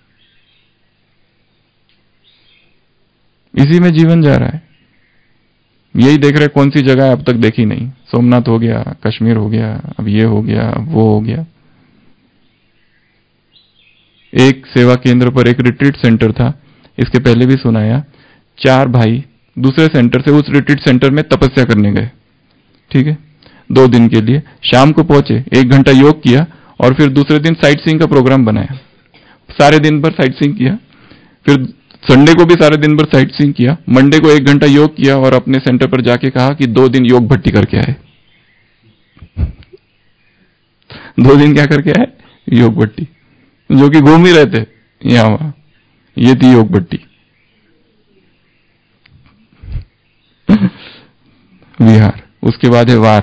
इसी में जीवन जा रहा है। यही देख रहे कौन सी जगह अब तक देखी नहीं, सोमनाथ हो गया, कश्मीर हो गया, अब ये हो गया, अब वो हो गया। एक सेवा केंद्र पर एक रिट्रीट सेंटर था, इसके पहले भी सुनाया, 4 भाई दूसरे सेंटर से उस रिट्रीट सेंटर में तपस्या करने गए, ठीक है, 2 दिन के लिए। शाम को पहुंचे, 1 घंटा योग किया और फिर दूसरे दिन साइट सीइंग का प्रोग्राम बनाया। सारे दिन भर साइट सीइंग किया, फिर संडे को भी सारे दिन भर साइट सीइंग किया, मंडे को 1 घंटा योग किया और अपने सेंटर पर जाके कहा कि 2 दिन योग भट्टी करके आए। 2 दिन क्या करके आए? योग भट्टी, जो कि घूम ही रहे थे यहां वहां। ये थी योग भट्टी। विहार। उसके बाद है वार।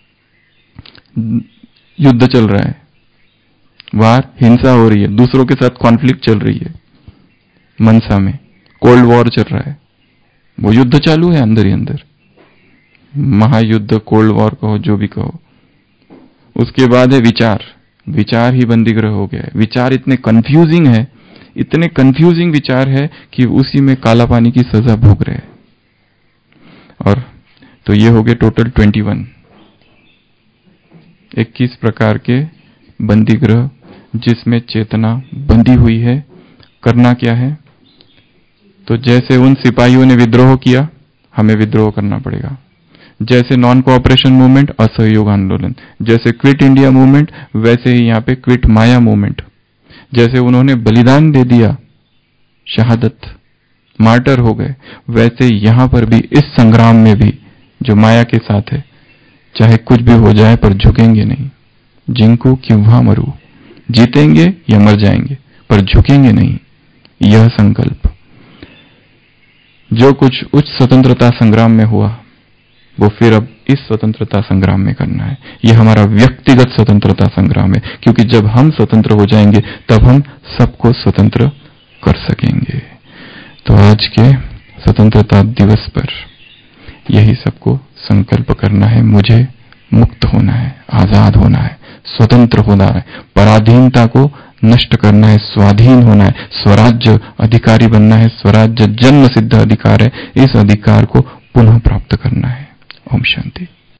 युद्ध चल रहा है, वार, हिंसा हो रही है, दूसरों के साथ कॉन्फ्लिक्ट चल रही है। मनसा में कोल्ड वॉर चल रहा है, वो युद्ध चालू है अंदर ही अंदर, महायुद्ध, कोल्ड वॉर कहो, जो भी कहो। उसके बाद है विचार। विचार ही बंदीगृह हो गया है। विचार इतने कंफ्यूजिंग है, इतने कंफ्यूजिंग विचार है कि उसी में काला पानी की सजा भोग रहे हैं। और तो ये हो गए टोटल 21 प्रकार के बंदीगृह, जिसमें चेतना बंधी हुई है। करना क्या है? तो जैसे उन सिपाहियों ने विद्रोह किया, हमें विद्रोह करना पड़ेगा। जैसे नॉन कोऑपरेशन मूवमेंट, असहयोग आंदोलन, जैसे क्विट इंडिया मूवमेंट, वैसे ही यहाँ पे क्विट माया मूवमेंट। जैसे उन्होंने बलिदान दे दिया, शहादत, मार्टर हो गए, वैसे यहां पर भी इस संग्राम में भी जो माया के साथ है, चाहे कुछ भी हो जाए पर झुकेंगे नहीं। जिनको क्यों मरू, जीतेंगे या मर जाएंगे पर झुकेंगे नहीं, यह संकल्प। जो कुछ उच्च स्वतंत्रता संग्राम में हुआ, वो फिर अब इस स्वतंत्रता संग्राम में करना है। यह हमारा व्यक्तिगत स्वतंत्रता संग्राम है, क्योंकि जब हम स्वतंत्र हो जाएंगे तब हम सबको स्वतंत्र कर सकेंगे। तो आज के स्वतंत्रता दिवस पर यही सबको संकल्प करना है। मुझे मुक्त होना है, आजाद होना है, स्वतंत्र होना है, पराधीनता को नष्ट करना है, स्वाधीन होना है, स्वराज्य अधिकारी बनना है। स्वराज्य जन्म सिद्ध अधिकार है, इस अधिकार को पुनः प्राप्त करना है। ओम शांति।